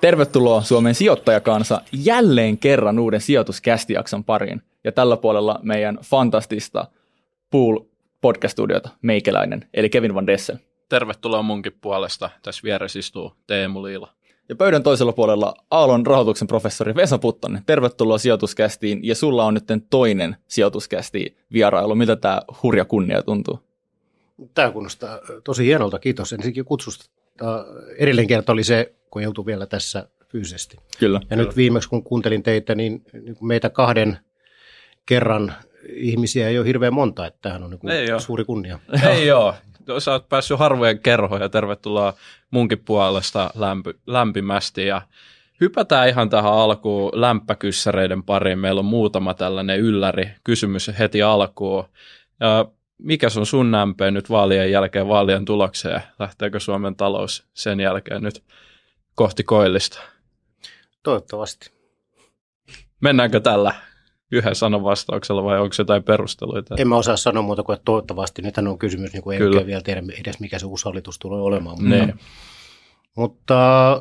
Tervetuloa Suomen sijoittajakansa jälleen kerran uuden sijoituskästijakson pariin. Ja tällä puolella meidän fantastista Pool podcast-studiota meikäläinen, eli Kevin Van Dessel. Tervetuloa munkin puolesta. Tässä vieressä istuu Teemu Liila. Ja pöydän toisella puolella Aallon rahoituksen professori Vesa Puttonen. Tervetuloa sijoituskästiin, ja sulla on nyt toinen sijoituskästi vierailu. Miltä tämä hurja kunnia tuntuu? Tämä kuulostaa tosi hienolta. Kiitos ensinnäkin kutsusta. Edellinen kerta oli se, kun ei oltu vielä tässä fyysisesti. Kyllä. Ja nyt viimeksi, kun kuuntelin teitä, niin meitä kahden kerran ihmisiä ei ole hirveän monta, että tämähän on suuri kunnia. Ei ole. Sä oot päässyt harvojen kerhoon ja tervetuloa munkin puolesta lämpimästi. Ja hypätään ihan tähän alkuun lämpökyssäreiden pariin. Meillä on muutama tällainen ylläri kysymys heti alkuun. Mikä on sun lämpöä nyt vaalien jälkeen, vaalien tulokseen? Lähteekö Suomen talous sen jälkeen nyt kohti koillista? Toivottavasti. Mennäänkö tällä yhden sanan vastauksella vai onko jotain perusteluita? En mä osaa sanoa muuta kuin, että toivottavasti. Nythän on kysymys, niin kuin ei oikein vielä tiedä edes mikä se uusi hallitus tulee olemaan. Mutta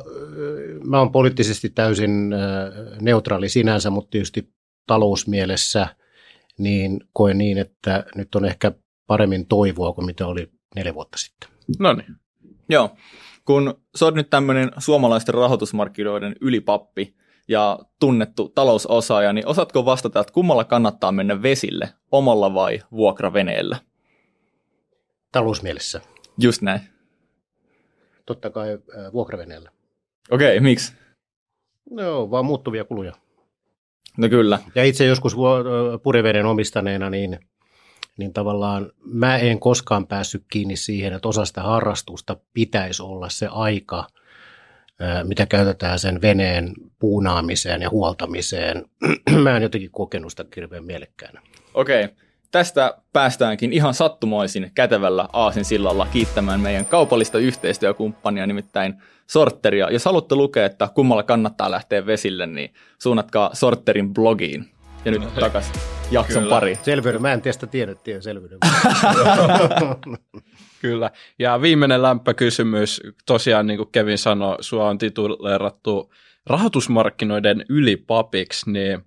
mä oon poliittisesti täysin neutraali sinänsä, mutta tietysti talousmielessä niin koen niin, että nyt on ehkä paremmin toivoa kuin mitä oli 4 vuotta sitten. No niin. Joo, kun sä oot nyt tämmöinen suomalaisten rahoitusmarkkinoiden ylipappi ja tunnettu talousosaaja, niin osaatko vastata, että kummalla kannattaa mennä vesille, omalla vai vuokraveneellä? Talousmielessä. Just näin. Totta kai vuokraveneellä. Okei, miksi? No, vaan muuttuvia kuluja. No kyllä. Ja itse joskus purjeveden omistaneena, niin tavallaan mä en koskaan päässyt kiinni siihen, että osa sitä harrastusta pitäisi olla se aika, mitä käytetään sen veneen puunaamiseen ja huoltamiseen. Mä en jotenkin kokenut sitä hirveän mielekkäänä. Okei. Tästä päästäänkin ihan sattumoisin kätevällä aasinsillalla kiittämään meidän kaupallista yhteistyökumppania, nimittäin Sorteria. Jos haluatte lukea, että kummalla kannattaa lähteä vesille, niin suunnatkaa Sorterin blogiin. Ja nyt takaisin jakson pari. Selvyyden. Mä en teistä tiedä selvyyden. Kyllä. Ja viimeinen lämpökysymys. Tosiaan, niin kuin Kevin sanoi, sua on tituleerattu rahoitusmarkkinoiden ylipapiksi, niin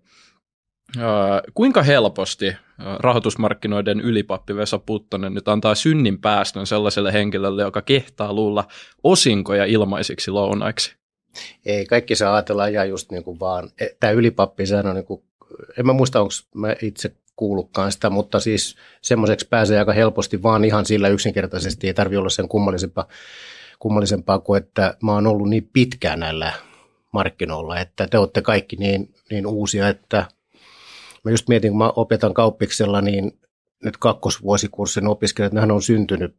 kuinka helposti rahoitusmarkkinoiden ylipappi Vesa Puttonen nyt antaa synnin päästön sellaiselle henkilölle, joka kehtaa luulla osinkoja ilmaisiksi lounaiksi? Ei, kaikki saa ajatella ihan just niin kuin vaan, tämä ylipappi, sehän on niin kuin, en mä muista, onko mä itse kuullutkaan sitä, mutta siis semmoiseksi pääsee aika helposti vaan ihan sillä yksinkertaisesti, ei tarvitse olla sen kummallisempaa kuin, että mä oon ollut niin pitkään näillä markkinoilla, että te olette kaikki niin uusia, että mä just mietin, kun mä opetan kauppiksella, niin nyt kakkosvuosikurssin opiskelijat, nehän on syntynyt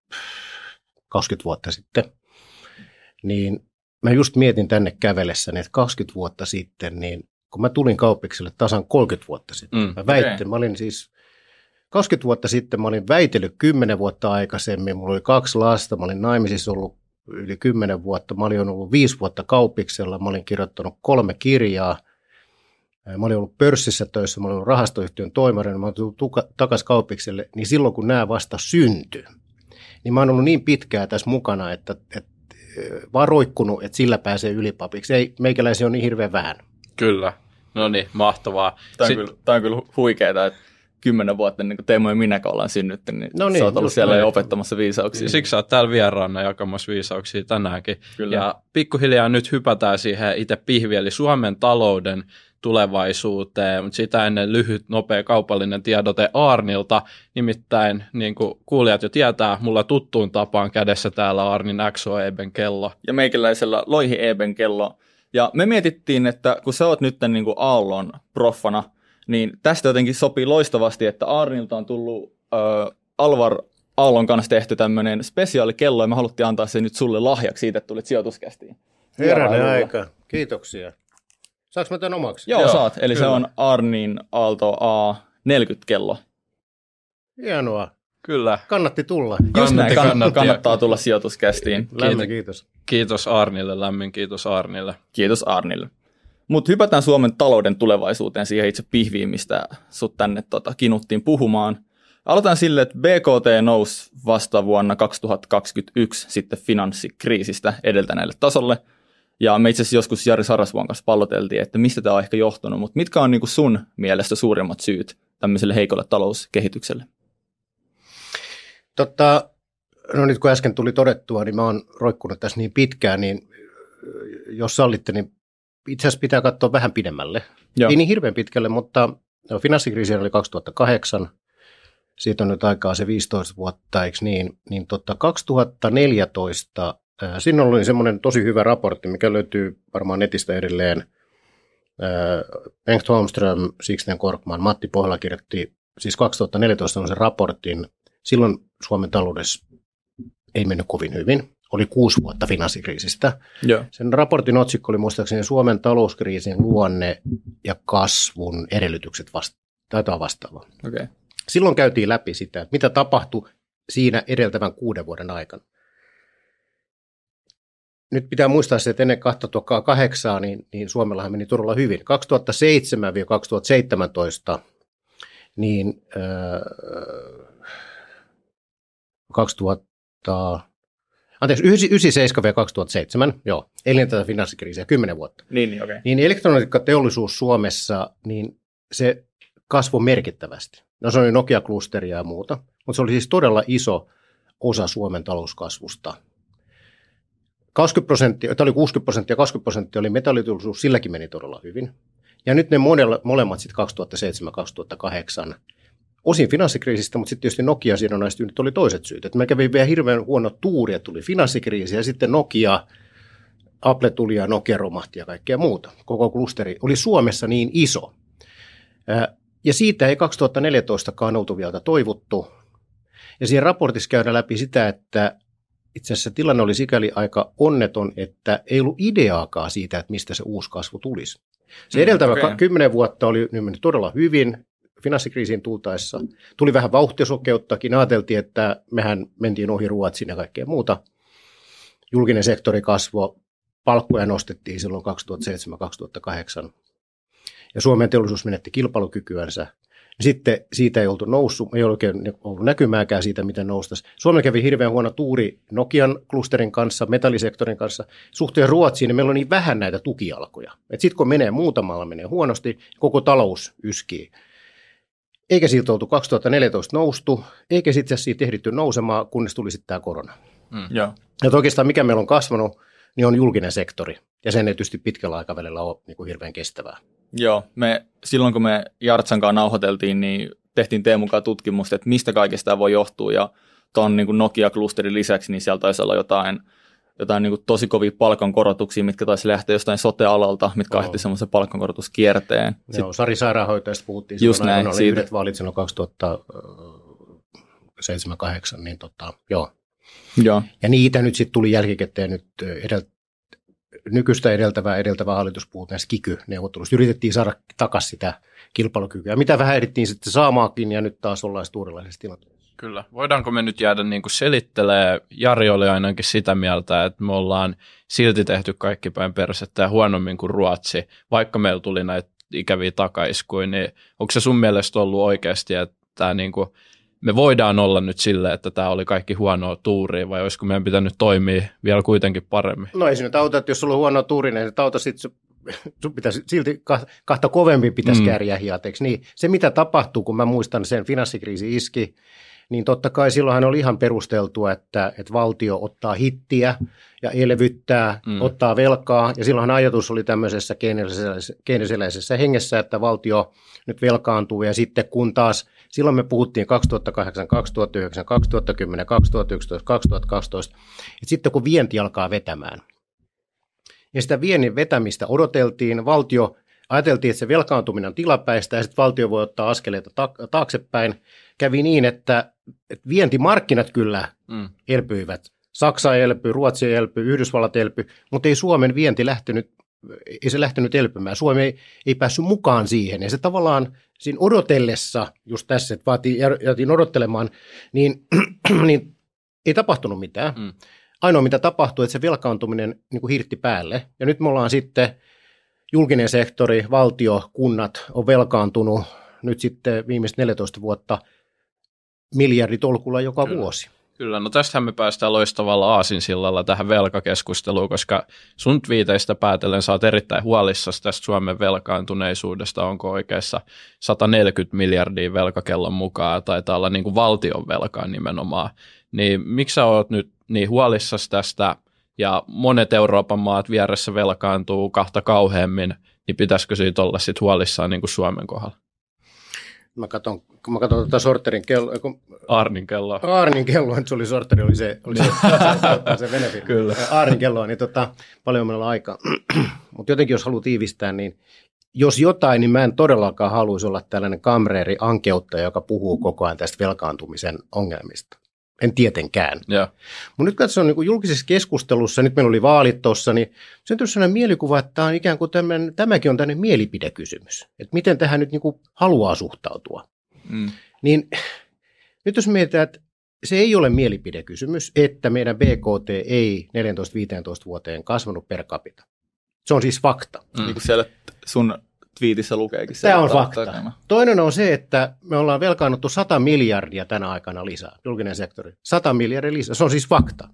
20 vuotta sitten, niin mä just mietin tänne kävellessäni, että 20 vuotta sitten, niin kun mä tulin kauppikselle tasan 30 vuotta sitten, mä olin siis 20 vuotta sitten, mä olin väitellyt 10 vuotta aikaisemmin, mulla oli 2 lasta, mä olin naimisissa ollut yli 10 vuotta, mä olin ollut 5 vuotta kauppiksella, mä olin kirjoittanut 3 kirjaa, mä olin ollut pörssissä töissä, mä olin ollut rahastoyhtiön toimarina, mä olin tullut takaisin kauppikselle, niin silloin kun nämä vasta syntyi, niin mä oon ollut niin pitkään tässä mukana, että vaan roikkunut, että sillä pääsee ylipapiksi. Ei, meikäläisiä on niin hirveän vähän. Kyllä, no niin, mahtavaa. Tämä on kyllä huikeaa, että 10 vuotta ennen kuin Teemu ja minäkään ollaan synnytty, niin sä oot ollut siellä jo opettamassa viisauksia. Siksi sä oot täällä vieraana jakamassa viisauksia tänäänkin. Kyllä. Ja pikkuhiljaa nyt hypätään siihen itse pihviin, eli Suomen talouden tulevaisuuteen, mutta sitä ennen lyhyt, nopea kaupallinen tiedote Aarnilta. Nimittäin, niin kuin kuulijat jo tietää, mulla tuttuun tapaan kädessä täällä Aarnin XO Eben kello. Ja meikäläisellä Loihi Eben kello. Ja me mietittiin, että kun sä oot nyt niin kuin Aallon proffana, niin tästä jotenkin sopii loistavasti, että Aarnilta on tullut Alvar Aallon kanssa tehty tämmöinen spesiaalikello, ja me haluttiin antaa se nyt sulle lahjaksi siitä, että tulit sijoituskästiin. Herranen aika. Kiitoksia. Saanko mä tämän omaksi? Joo, saat. Eli kyllä. Se on Aarnin Aalto A40-kello. Hienoa. Kyllä. Kannatti tulla. Just näin, kannattaa tulla sijoituskästiin. Lämmin kiitos. Kiitos Aarnille, lämmin kiitos Aarnille. Kiitos Aarnille. Mutta hypätään Suomen talouden tulevaisuuteen, siihen itse pihviin, mistä sut tänne kinuttiin puhumaan. Aloitetaan sille, että BKT nousi vasta vuonna 2021 sitten finanssikriisistä edeltäneelle tasolle. Ja me itse asiassa joskus Jari Sarasvuon kanssa palloteltiin, että mistä tämä on ehkä johtunut, mutta mitkä on niin kuin sun mielestä suurimmat syyt tämmöiselle heikolle talouskehitykselle? No nyt kun äsken tuli todettua, niin mä oon roikkunut tässä niin pitkään, niin jos sallitte, niin itse asiassa pitää katsoa vähän pidemmälle. Joo. Ei niin hirveän pitkälle, mutta finanssikriisi oli 2008, siitä on nyt aikaa se 15 vuotta, eikö niin? Niin 2014, siinä oli semmoinen tosi hyvä raportti, mikä löytyy varmaan netistä edelleen. Bengt Holmström, Sixten Korkman, Matti Pohjola kirjoitti siis 2014 on se raportin. Silloin Suomen taloudessa ei mennyt kovin hyvin. Oli 6 vuotta finanssikriisistä. Joo. Sen raportin otsikko oli muistaakseni Suomen talouskriisin luonne ja kasvun edellytykset vastaava. Okay. Silloin käytiin läpi sitä, että mitä tapahtui siinä edeltävän 6 vuoden aikana. Nyt pitää muistaa se, että ennen 2008 niin Suomellahan meni todella hyvin. 2007-2017 niin 97-2007, joo, ennen tätä finanssikriisiä 10 vuotta. Niin, okay. Niin elektroniikkateollisuus Suomessa, niin se kasvoi merkittävästi. No se oli Nokia-klusteria ja muuta, mutta se oli siis todella iso osa Suomen talouskasvusta. 20%, tämä oli 60%, 20% oli metalliteollisuus, silläkin meni todella hyvin. Ja nyt ne molemmat sitten 2007-2008, osin finanssikriisistä, mutta sitten tietysti Nokia-sidonnaisesti nyt oli toiset syyt. Että me kävi vielä hirveän huono tuuri, että tuli finanssikriisi ja sitten Nokia, Apple tuli ja Nokia romahti ja kaikkea muuta. Koko klusteri oli Suomessa niin iso. Ja siitä ei 2014kaan oltu vielä toivottu. Ja siinä raportissa käydään läpi sitä, että itse asiassa tilanne oli sikäli aika onneton, että ei ollut ideaakaan siitä, että mistä se uusi kasvu tulisi. Se edeltävä 10 vuotta oli mennyt todella hyvin finanssikriisiin tultaessa. Tuli vähän vauhtisokeuttakin. Ajateltiin, että mehän mentiin ohi Ruotsin ja kaikkea muuta. Julkinen sektori kasvoi, palkkoja nostettiin silloin 2007-2008. Ja Suomen teollisuus menetti kilpailukykyänsä. Sitten siitä ei oltu noussut, ei oikein ollut näkymääkään siitä, miten noustaisi. Suomella kävi hirveän huono tuuri Nokian klusterin kanssa, metallisektorin kanssa. Suhteen Ruotsiin niin meillä on niin vähän näitä tukijalkoja. Sitten kun menee muutamalla, menee huonosti, koko talous yskii. Eikä siitä oltu 2014 noustu, eikä sitten siitä ehditty nousemaan, kunnes tuli sitten tämä korona. Ja oikeastaan mikä meillä on kasvanut, niin on julkinen sektori. Ja sen ei tietysti pitkällä aikavälillä ole niin kuin hirveän kestävää. Joo, silloin kun me Jartsan kanssa nauhoiteltiin, niin tehtiin Teemun kanssa tutkimusta, että mistä kaikesta tämä voi johtua. Ja tuon niin Nokia-klusterin lisäksi, niin siellä taisi olla jotain niin kuin tosi kovia palkankorotuksia, mitkä taisi lähteä jostain sote-alalta, mitkä aiheutti semmoisen palkankorotuskierteen. Joo, Sari Sairaanhoitajasta puhuttiin. Just näin. Oli yhdet vaalit silloin 2007-2008, niin joo. Joo. Ja niitä nyt sitten tuli jälkikäteen nyt nykyistä edeltävää hallitus puhuu näistä kiky-neuvotteluista. Yritettiin saada takaisin sitä kilpailukykyä. Mitä vähän ehdittiin sitten saamaakin, ja nyt taas ollaan uudenlaisessa tilanteessa. Kyllä. Voidaanko me nyt jäädä niin kuin selittelee? Jari oli ainakin sitä mieltä, että me ollaan silti tehty kaikki päin persettä ja huonommin kuin Ruotsi, vaikka meillä tuli näitä ikäviä takaiskuja, niin onko se sun mielestä ollut oikeasti, että tämä niin kuin me voidaan olla nyt silleen, että tämä oli kaikki huonoa tuuria, vai olisiko meidän pitänyt toimia vielä kuitenkin paremmin? No ei se nyt auta, että jos sulla on huonoa tuuria, niin se auta sitten, sun pitäisi silti kahta kovemmin pitäisi kääriä hiateeksi. Niin se mitä tapahtuu, kun mä muistan sen finanssikriisi iski, niin totta kai silloinhan oli ihan perusteltua, että valtio ottaa hittiä ja elvyttää, ottaa velkaa. Ja silloinhan ajatus oli tämmöisessä keynesiläisessä hengessä, että valtio nyt velkaantuu ja sitten kun taas silloin me puhuttiin 2008, 2009, 2010, 2011, 2012, että sitten kun vienti alkaa vetämään, ja sitä viennin vetämistä odoteltiin, ajateltiin, että se velkaantuminen on tilapäistä ja sitten valtio voi ottaa askeleita taaksepäin. Kävi niin, että vientimarkkinat kyllä elpyivät. Saksa elpyi, Ruotsi elpyi, Yhdysvallat elpyi, mutta ei Suomen vienti lähtenyt elpymään. Suomi ei päässyt mukaan siihen. Ja se tavallaan siinä odotellessa, just tässä, että jäätiin odottelemaan, niin ei tapahtunut mitään. Ainoa mitä tapahtui, että se velkaantuminen niin kuin hirtti päälle. Ja nyt me ollaan sitten julkinen sektori, valtio, kunnat on velkaantunut nyt sitten viimeiset 14 vuotta miljarditolkulla joka vuosi. Kyllä, no tästähän me päästään loistavalla aasinsillalla tähän velkakeskusteluun, koska sun twiiteistä päätellen sä oot erittäin huolissasi tästä Suomen velkaantuneisuudesta, onko oikeassa 140 miljardia velkakellon mukaan, taitaa olla niin kuin valtion velkaa nimenomaan. Niin miksi sä oot nyt niin huolissasi tästä, ja monet Euroopan maat vieressä velkaantuu kahta kauheammin, niin pitäisikö siitä olla sit huolissaan niin kuin Suomen kohdalla? Mä katson sorterin kello. Aarnin kelloa. Aarnin kelloa, se oli sorteri, oli se venefirma. Kyllä. Aarnin kelloa, niin paljon meillä on aikaa. Mutta jotenkin jos haluaa tiivistää, niin jos jotain, niin mä en todellakaan haluaisi olla tällainen kamreeri ankeuttaja, joka puhuu koko ajan tästä velkaantumisen ongelmista. En tietenkään. Yeah. Mutta nyt katsotaan niin julkisessa keskustelussa, nyt meillä oli vaalit tuossa, niin syntyy sellainen mielikuva, että tämä on ikään kuin tämäkin on tämmöinen mielipidekysymys. Että miten tähän nyt niin kuin haluaa suhtautua. Niin nyt jos mietitään, että se ei ole mielipidekysymys, että meidän BKT ei 14-15 vuoteen kasvanut per capita. Se on siis fakta. Niin kuin siellä sun twiitissä lukeekin. Tämä on fakta. Takana. Toinen on se, että me ollaan velkaannuttu 100 miljardia tänä aikana lisää, julkinen sektori. 100 miljardia lisää, se on siis fakta.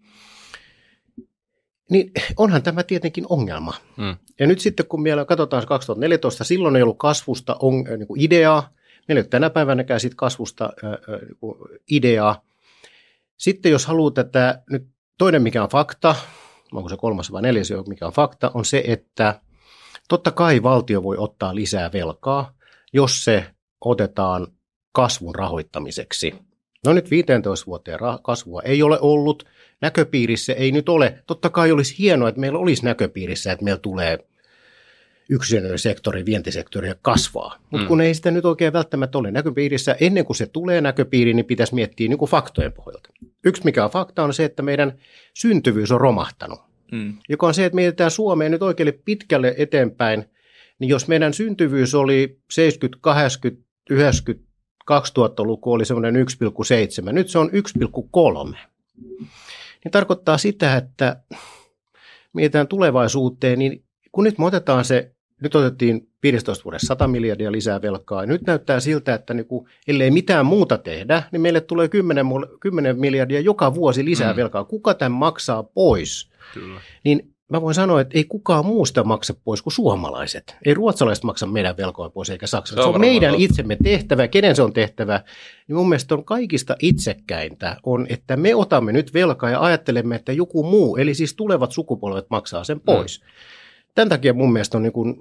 Niin onhan tämä tietenkin ongelma. Ja nyt sitten kun meillä katsotaan 2014, silloin ei ollut kasvusta niin kuin ideaa. Meillä ei ole tänä päivänäkään siitä kasvusta niin kuin ideaa. Sitten jos haluaa tätä, nyt toinen mikä on fakta, onko se kolmas vai neljäs mikä on fakta, on se, että totta kai valtio voi ottaa lisää velkaa, jos se otetaan kasvun rahoittamiseksi. No nyt 15 vuoteen kasvua ei ole ollut, näköpiirissä ei nyt ole. Totta kai olisi hienoa, että meillä olisi näköpiirissä, että meillä tulee yksityinen sektori, vientisektori kasvaa. Mutta kun ei sitä nyt oikein välttämättä ole näköpiirissä, ennen kuin se tulee näköpiiriin, niin pitäisi miettiä niin kuin faktojen pohjalta. Yksi mikä on fakta on se, että meidän syntyvyys on romahtanut. Joka on se, että mietitään Suomeen nyt oikein pitkälle eteenpäin, niin jos meidän syntyvyys oli 70, 80, 90, 2000-luku oli semmoinen 1,7, nyt se on 1,3. Niin tarkoittaa sitä, että mietitään tulevaisuuteen, niin kun nyt me otetaan se, nyt otettiin 15 vuodessa 100 miljardia lisää velkaa, ja nyt näyttää siltä, että niin kuin, ellei mitään muuta tehdä, niin meille tulee 10 miljardia joka vuosi lisää velkaa. Kuka tämän maksaa pois? Kyllä. Niin mä voin sanoa, että ei kukaan muusta maksa pois kuin suomalaiset. Ei ruotsalaiset maksa meidän velkoja pois eikä saksalaiset. Se on meidän itsemme tehtävä. Kenen se on tehtävä? Niin mun mielestä on kaikista itsekkäintä on, että me otamme nyt velkaa ja ajattelemme, että joku muu, eli siis tulevat sukupolvet maksaa sen pois. Tämän takia mun mielestä on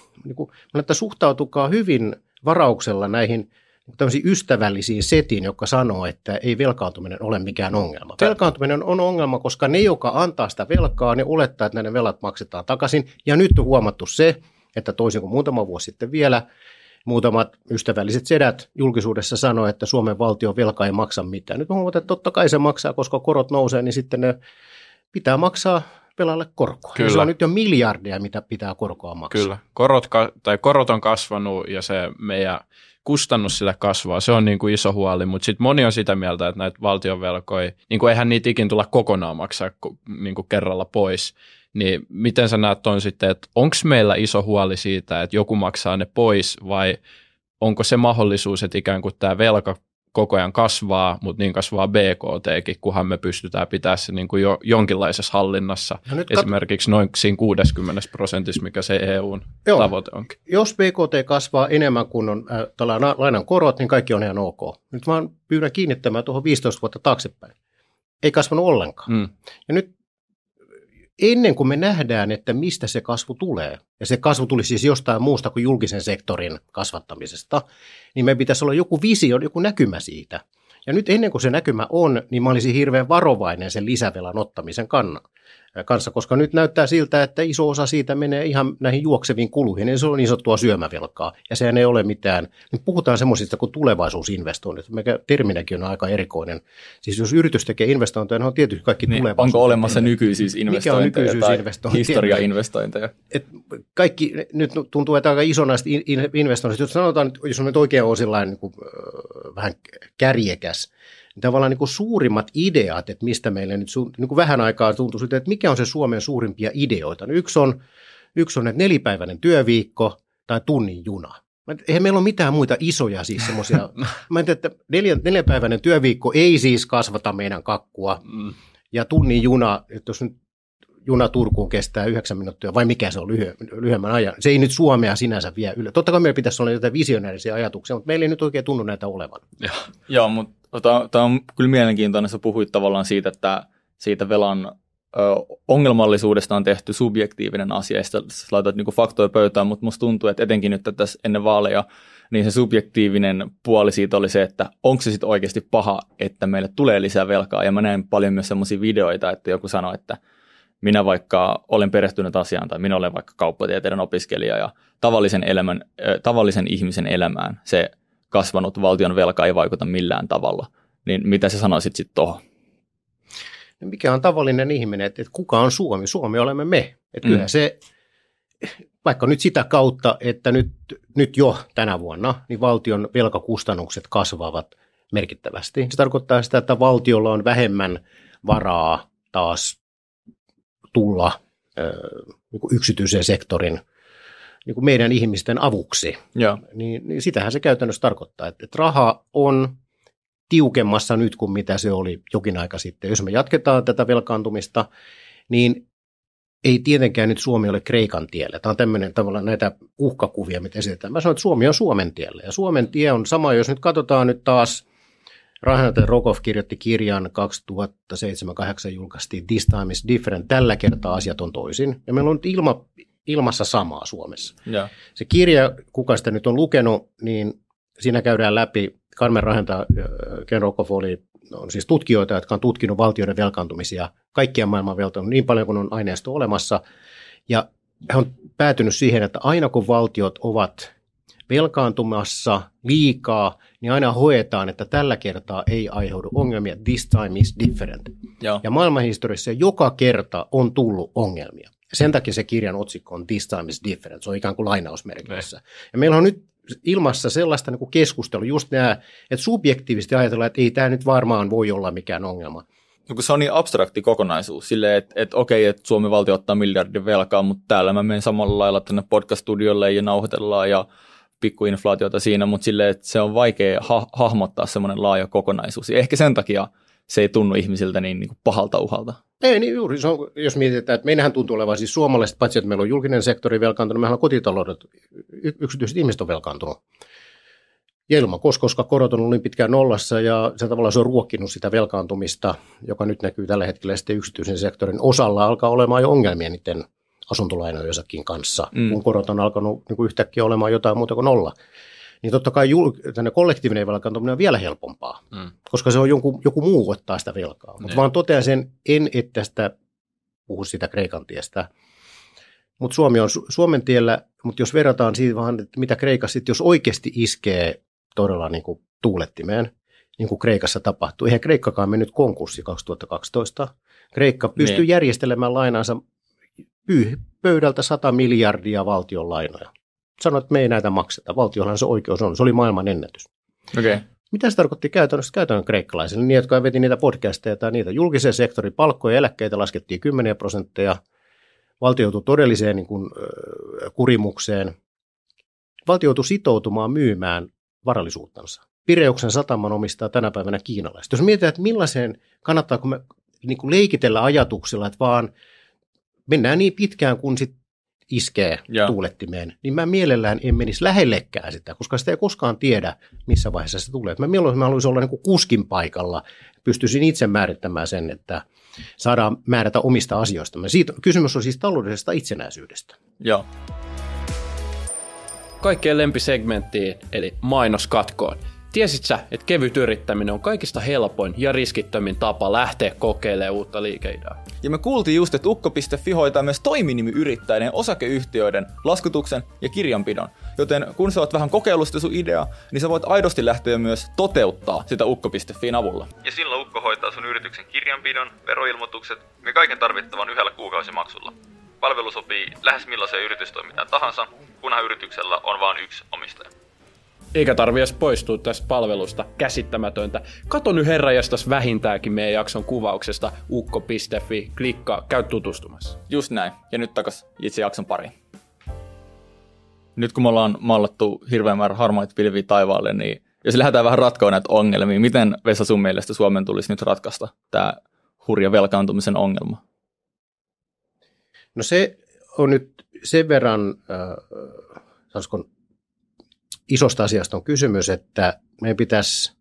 että suhtautukaa hyvin varauksella näihin tämmöisiin ystävällisiin setiin, jotka sanoo, että ei velkaantuminen ole mikään ongelma. Velkaantuminen on ongelma, koska ne, joka antaa sitä velkaa, ne olettaa, että näiden velat maksetaan takaisin. Ja nyt on huomattu se, että toisin kuin muutama vuosi sitten vielä, muutamat ystävälliset sedät julkisuudessa sanoo, että Suomen valtion velka ei maksa mitään. Nyt me huomataan, että totta kai se maksaa, koska korot nousee, niin sitten ne pitää maksaa velalle korkoa. Kyllä. Se on nyt jo miljardeja, mitä pitää korkoa maksaa. Kyllä. Korot on kasvanut ja se meidän kustannus sillä kasvaa. Se on niin kuin iso huoli, mutta sitten moni on sitä mieltä, että näitä valtionvelkoja, niin kuin eihän niitä ikin tulla kokonaan maksaa niin kuin kerralla pois. Niin miten sä näet on sitten, että onko meillä iso huoli siitä, että joku maksaa ne pois vai onko se mahdollisuus, että ikään kuin tämä velka koko ajan kasvaa, mutta niin kasvaa BKTkin, kunhan me pystytään pitämään se niin kuin jo jonkinlaisessa hallinnassa, no esimerkiksi noin siinä 60%, mikä se EUn tavoite onkin. Jos BKT kasvaa enemmän kuin on lainan korot, niin kaikki on ihan ok. Nyt vaan pyydän kiinnittämään tuohon 15 vuotta taaksepäin. Ei kasvanut ollenkaan. Ja nyt ennen kuin me nähdään, että mistä se kasvu tulee, ja se kasvu tuli siis jostain muusta kuin julkisen sektorin kasvattamisesta, niin me pitäisi olla joku visio, joku näkymä siitä. Ja nyt ennen kuin se näkymä on, niin mä olisin hirveän varovainen sen lisävelan ottamisen kanssa, koska nyt näyttää siltä, että iso osa siitä menee ihan näihin juokseviin kuluihin, ja se on niin sanottua syömävelkaa, ja sehän ei ole mitään. Nyt puhutaan semmoisista kuin tulevaisuusinvestoinnit, mikä terminäkin on aika erikoinen. Siis jos yritys tekee investointeja, ne on tietysti kaikki niin, tulevaisuus. Onko olemassa nykyisinvestointeja tai historiainvestointeja? Kaikki nyt tuntuu, että aika iso näistä investoinnista, jos sanotaan, jos on nyt oikein on sellainen niin kuin, vähän kärjekäs, tavallaan niin kuin suurimmat ideat, että mistä meille nyt niin kuin vähän aikaa tuntuu, että mikä on se Suomen suurimpia ideoita. Yksi on, että 4-päiväinen työviikko tai tunnin juna. Eihän meillä ole mitään muita isoja siis semmoisia. Mä en tiedä, että 4-päiväinen työviikko ei siis kasvata meidän kakkua. Ja tunnin juna, että jos nyt juna Turkuun kestää 9 minuuttia, vai mikä se on lyhyemmän ajan. Se ei nyt Suomea sinänsä vie yle. Totta kai meillä pitäisi olla jotain visionäärisiä ajatuksia, mutta meillä ei nyt oikein tunnu näitä olevan. Joo, mutta tämä on kyllä mielenkiintoinen. Sä puhuit tavallaan siitä, että siitä velan ongelmallisuudesta on tehty subjektiivinen asia, ja sitten laitat niin kuin faktoja pöytään, mutta musta tuntuu, että etenkin nyt tässä ennen vaaleja, niin se subjektiivinen puoli siitä oli se, että onko se sitten oikeasti paha, että meille tulee lisää velkaa, ja mä näen paljon myös semmoisia videoita, että joku sanoo, että minä vaikka olen perehtynyt asiaan, tai minä olen vaikka kauppatieteiden opiskelija, ja tavallisen ihmisen elämään se kasvanut valtion velka ei vaikuta millään tavalla, niin mitä sä sanoisit sitten tuohon? Mikä on tavallinen ihminen, että kuka on Suomi? Suomi olemme me. Että kyllä se, vaikka nyt sitä kautta, että nyt jo tänä vuonna, niin valtion velkakustannukset kasvavat merkittävästi. Se tarkoittaa sitä, että valtiolla on vähemmän varaa taas tulla niin kuin yksityisen sektorin niin kuin meidän ihmisten avuksi. Niin sitähän se käytännössä tarkoittaa, että raha on tiukemmassa nyt kuin mitä se oli jokin aika sitten. Jos me jatketaan tätä velkaantumista, niin ei tietenkään nyt Suomi ole Kreikan tiellä. Tämä on tämmöinen tavallaan näitä uhkakuvia, mitä esitetään. Mä sanon, että Suomi on Suomen tiellä. Ja Suomen tie on sama, jos nyt katsotaan nyt taas, Rahanath Rokov kirjoitti kirjan 2007-2008 julkaistiin This Time is Different. Tällä kertaa asiat on toisin. Ja meillä on nyt ilmassa samaa Suomessa. Ja. Se kirja, kuka sitä nyt on lukenut, niin siinä käydään läpi. Carmen Rahanath Ken Rokov on siis tutkijoita, jotka on tutkinut valtioiden velkaantumisia, kaikkia maailman velkaantumisia niin paljon kuin on aineisto olemassa. Ja hän on päätynyt siihen, että aina kun valtiot ovat velkaantumassa liikaa, niin aina hoetaan, että tällä kertaa ei aiheudu ongelmia. This time is different. Ja maailmanhistoriassa joka kerta on tullut ongelmia. Sen takia se kirjan otsikko on This time is different. Se on ikään kuin lainausmerkissä. Ja meillä on nyt ilmassa sellaista niin kuin keskustelua, just nämä, että subjektiivisesti ajatellaan, että ei tämä nyt varmaan voi olla mikään ongelma. No, kun se on niin abstrakti kokonaisuus, silleen, että okei, että Suomen valtio ottaa miljardin velkaa, mutta täällä mä menen samalla lailla tänne podcast-studiolle ja nauhoitellaan ja pikkuinflaatiota siinä, mutta silleen, että se on vaikea hahmottaa semmoinen laaja kokonaisuus. Ja ehkä sen takia se ei tunnu ihmisiltä niin kuin pahalta uhalta. Ei, niin juuri. Jos mietitään, että meillähän tuntuu olevan siis suomalaiset, paitsi että meillä on julkinen sektori velkaantunut, meillä on kotitaloudet, yksityiset ihmiset on velkaantunut. Ja ilman, koska korot on ollut niin pitkään nollassa ja se tavallaan se on ruokkinut sitä velkaantumista, joka nyt näkyy tällä hetkellä sitten yksityisen sektorin osalla alkaa olemaan jo ongelmia niiden asuntolainojensakin kanssa, kun korot on alkanut niin kuin yhtäkkiä olemaan jotain muuta kuin nolla. Niin totta kai tänne kollektiivinen velkaantuminen on vielä helpompaa, koska se on joku muu ottaa sitä velkaa. Mutta vaan totean sen, että sitä puhu sitä Kreikan tiestä. Mutta Suomi on Suomen tiellä, mutta jos verrataan siitä vaan, että mitä Kreikassa sitten, jos oikeasti iskee todella niin kuin tuulettimeen, niin kuin Kreikassa tapahtuu. Eihän Kreikkakaan mennyt konkurssi 2012. Kreikka pystyy järjestelemään lainaansa pöydältä 100 miljardia valtion lainoja. Sanoit, että me ei näitä makseta. Valtiollahan se oikeus on. Se oli maailman ennätys. Okay. Mitä se tarkoitti käytännön kreikkalaisille? Niin, jotka veti niitä podcasteja tai niitä julkisen sektorin palkkoja ja eläkkeitä laskettiin 10%. Valtio joutui todelliseen niin kuin, kurimukseen. Valtio joutui sitoutumaan myymään varallisuuttansa. Pireuksen sataman omistaa tänä päivänä kiinalaiset. Jos mietitään, että millaiseen kannattaako me niin kuin leikitellä ajatuksella, että vaan mennään niin pitkään, kun sit iskee tuulettimeen, niin mä mielellään en menisi lähellekään sitä, koska sitä ei koskaan tiedä, missä vaiheessa se tulee. Mä mieluummin haluaisin olla niin kuin kuskin paikalla, pystyisin itse määrittämään sen, että saadaan määrätä omista asioista. Kysymys on siis taloudellisesta itsenäisyydestä. Joo. Kaikkien lempisegmenttiin, eli mainoskatkoon. Tiesit sä, että kevyt yrittäminen on kaikista helpoin ja riskittömin tapa lähteä kokeilemaan uutta liikeideaa? Ja me kuultiin just, että ukko.fi hoitaa myös toiminimiyrittäjien osakeyhtiöiden laskutuksen ja kirjanpidon. Joten kun sä oot vähän kokeillut sitä sun ideaa, niin sä voit aidosti lähteä myös toteuttaa sitä ukko.fiin avulla. Ja silloin ukko hoitaa sun yrityksen kirjanpidon, veroilmoitukset ja kaiken tarvittavan yhdellä kuukausimaksulla. Palvelu sopii lähes millaiseen yritystoimintaan tahansa, kunhan yrityksellä on vain yksi omistaja. Eikä tarvitse edes poistua tästä palvelusta, käsittämätöntä. Kato nyt herranjestas vähintäänkin meidän jakson kuvauksesta ukko.fi, klikkaa, käy tutustumassa. Just näin, ja nyt takas itse jakson pariin. nyt kun me ollaan mallattu hirveän määrä harmaita pilviä taivaalle, niin jos lähdetään vähän ratkoa näitä ongelmia, miten Vesa sun mielestä Suomen tulisi nyt ratkaista tämä hurja velkaantumisen ongelma? No se on nyt sen verran, isosta asiasta on kysymys, että meidän pitäisi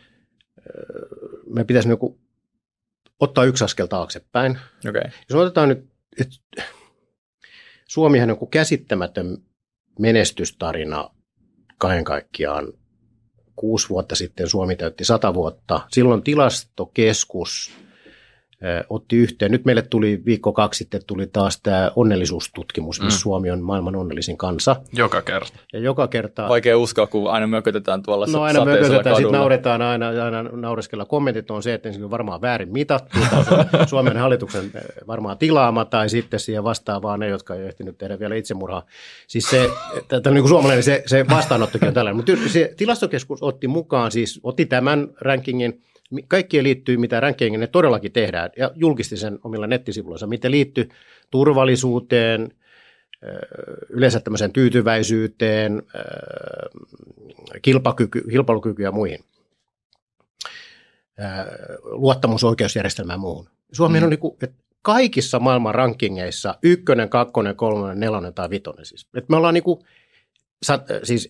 niin ottaa yksi askel taaksepäin. Okay. Jos otetaan nyt, että Suomihan on käsittämätön menestystarina kaiken kaikkiaan. 6 vuotta sitten Suomi täytti 100 vuotta. Silloin Tilastokeskus otti yhteen. Nyt meille tuli 1-2 sitten tuli taas tämä onnellisuustutkimus, missä Suomi on maailman onnellisin kansa. Joka kerta. Ja joka kerta. Vaikea uskoa, kun aina mökötetään tuolla aina sateisella kadulla. Sitten nauretaan aina naureskella. Kommentit on se, että ensin on varmaan väärin mitattu, tai Suomen hallituksen varmaan tilaama, tai sitten siihen vastaa vaan ne, jotka ei ehtinyt tehdä vielä itsemurhaa. Siis se, niin kuin suomalainen, se vastaanottokin on tällainen. Mutta se Tilastokeskus otti tämän rankingin. Kaikkeen liittyy, mitä rankingin ne todellakin tehdään, ja julkisti sen omilla nettisivuillaan, mitä liittyy turvallisuuteen, yleensä tämmöiseen tyytyväisyyteen, kilpailukyky ja muihin, luottamus oikeusjärjestelmään ja muuhun. Suomi on että kaikissa maailman rankingeissa 1, 2, 3, 4 tai 5 siis. Että me ollaan siis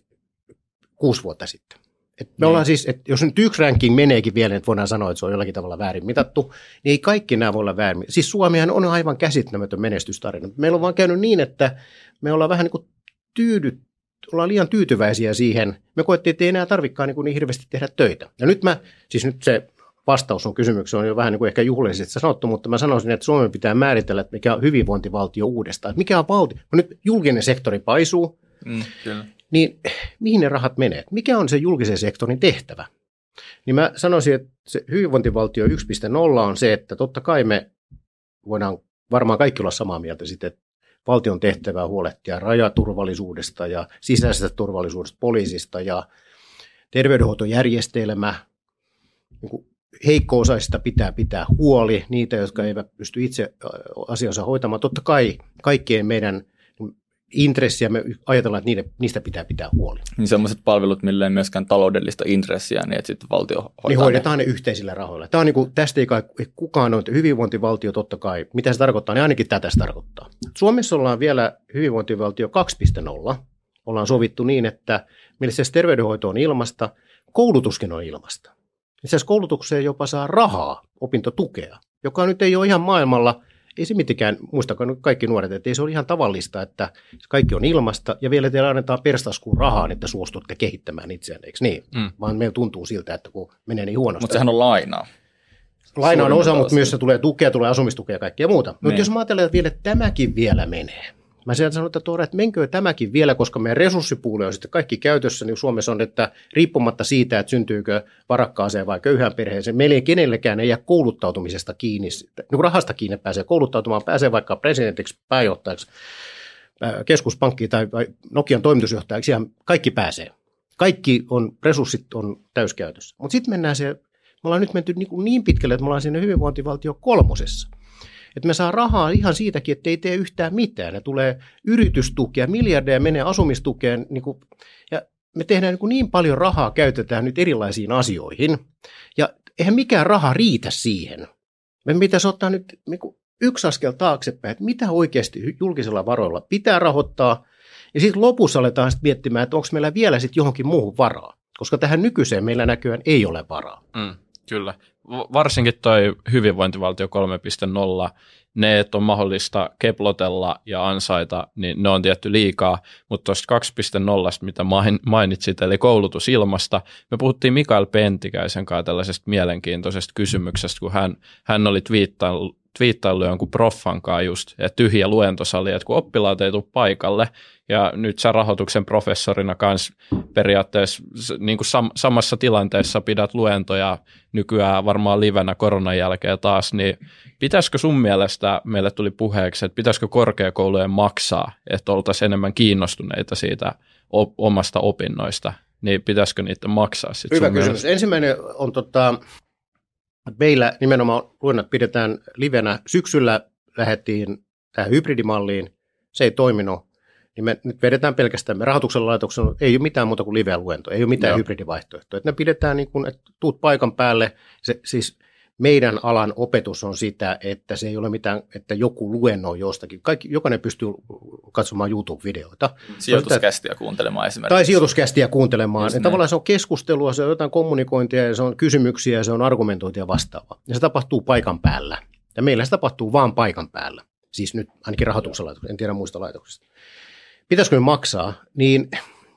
6 vuotta sitten. Me ollaan siis, että jos nyt yksi ranking meneekin vielä, että voidaan sanoa, että se on jollakin tavalla väärin mitattu, niin ei kaikki nämä voi olla väärin. Siis Suomihan on aivan käsittämätön menestystarina. Meillä on vaan käynyt niin, että me ollaan vähän niin kuin ollaan liian tyytyväisiä siihen. Me koettiin, että ei enää tarvitsekaan niin hirveästi tehdä töitä. Ja nyt se vastaus on kysymykseen on jo vähän niin kuin ehkä juhlallisesti sanottu, mutta mä sanoisin, että Suomen pitää määritellä, että mikä on hyvinvointivaltio uudestaan. Että mikä on valtio? Nyt julkinen sektori paisuu. Kyllä. Niin mihin ne rahat menee? Mikä on se julkisen sektorin tehtävä? Niin mä sanoisin, että se hyvinvointivaltio 1.0 on se, että totta kai me voidaan varmaan kaikki olla samaa mieltä sitten, että valtion tehtävää huolehtia rajaturvallisuudesta ja sisäisestä turvallisuudesta, poliisista ja terveydenhuoltojärjestelmä. Niin heikko-osaisista pitää huoli, niitä, jotka eivät pysty itse asiansa hoitamaan. Totta kai kaikkien meidän intressiä, me ajatellaan, että niistä pitää huoli. Niin sellaiset palvelut, millä ei myöskään taloudellista intressiä, niin että sitten valtio hoitaa. Niin hoidetaan ne yhteisillä rahoilla. Tämä on niin kuin, tästä ei kai kukaan ole, hyvinvointivaltio totta kai, mitä se tarkoittaa, niin ainakin tätä se tarkoittaa. Suomessa ollaan vielä hyvinvointivaltio 2.0. Ollaan sovittu niin, että meillä se terveydenhoito on ilmasta, koulutuskin on ilmasta. Itse asiassa koulutukseen jopa saa rahaa, opintotukea, joka nyt ei ole ihan maailmalla. Ei se mitenkään, muistakaa kaikki nuoret, että ei se ole ihan tavallista, että kaikki on ilmasta ja vielä teillä annetaan perstaskuun rahaa, että suostutte kehittämään itseään, eikö niin? Vaan meillä tuntuu siltä, että kun menee niin huonosti. Mutta sehän on lainaa. Laina on osa, mutta myös se tulee tukea, tulee asumistukea ja kaikkea muuta. Niin. Mutta jos mä ajattelen, että vielä tämäkin vielä menee. Mä sanon, että menkö tämäkin vielä, koska meidän resurssipuuli on sitten kaikki käytössä, niin Suomessa on, että riippumatta siitä, että syntyykö varakkaaseen vai köyhään perheeseen, meillä ei kenellekään ei jää kouluttautumisesta kiinni, niin rahasta kiinni pääsee kouluttautumaan, pääsee vaikka presidentiksi, pääjohtajaksi, keskuspankkiin tai Nokian toimitusjohtajaksi, ihan kaikki pääsee. Kaikki resurssit on täyskäytössä. Mutta sitten me ollaan nyt menty niin pitkälle, että me ollaan siinä hyvinvointivaltio 3. Että me saa rahaa ihan siitäkin, että ei tee yhtään mitään. Ne tulee yritystukea, miljardeja menee asumistukeen, ja me tehdään niin paljon rahaa, käytetään nyt erilaisiin asioihin, ja eihän mikään raha riitä siihen. Me pitäisi ottaa nyt yksi askel taaksepäin, että mitä oikeasti julkisella varoilla pitää rahoittaa, ja sitten lopussa aletaan sitten miettimään, että onko meillä vielä sitten johonkin muuhun varaa, koska tähän nykyiseen meillä näköjään ei ole varaa. Kyllä. Varsinkin toi hyvinvointivaltio 3.0, ne, että on mahdollista keplotella ja ansaita, niin ne on tietty liikaa, mutta tuosta 2.0, mitä mainitsit, eli koulutusilmasta, me puhuttiin Mikael Pentikäisen kanssa tällaisesta mielenkiintoisesta kysymyksestä, kun hän oli twiittaillut jonkun proffankaan just, että tyhjä luentosali, että kun oppilaat ei tule paikalle, ja nyt sä rahoituksen professorina kanssa periaatteessa niin kuin samassa tilanteessa pidät luentoja nykyään varmaan livenä koronan jälkeen taas, niin pitäisikö sun mielestä, meille tuli puheeksi, että pitäisikö korkeakoulujen maksaa, että oltaisiin enemmän kiinnostuneita siitä omasta opinnoista, niin pitäisikö niitä maksaa sitten? Hyvä kysymys. Ensimmäinen on meillä nimenomaan luennot pidetään livenä. Syksyllä lähdettiin tähän hybridimalliin, se ei toiminut. niin me nyt vedetään pelkästään, me rahoituksella laitoksella ei ole mitään muuta kuin live-luento, ei ole mitään hybridivaihtoehtoa. Että ne pidetään niin kuin, että tuut paikan päälle, siis meidän alan opetus on sitä, että se ei ole mitään, että joku luennoi jostakin. Jokainen pystyy katsomaan YouTube-videoita. Sijoituskästiä kuuntelemaan esimerkiksi. Tai sijoituskästiä kuuntelemaan. Tavallaan se on keskustelua, se on jotain kommunikointia, ja se on kysymyksiä, ja se on argumentointia vastaavaa. Ja se tapahtuu paikan päällä. Ja meillä se tapahtuu vaan paikan päällä. Siis nyt ainakin rahoituksella, en tiedä muista laitoksista. Pitäisikö ne maksaa? Niin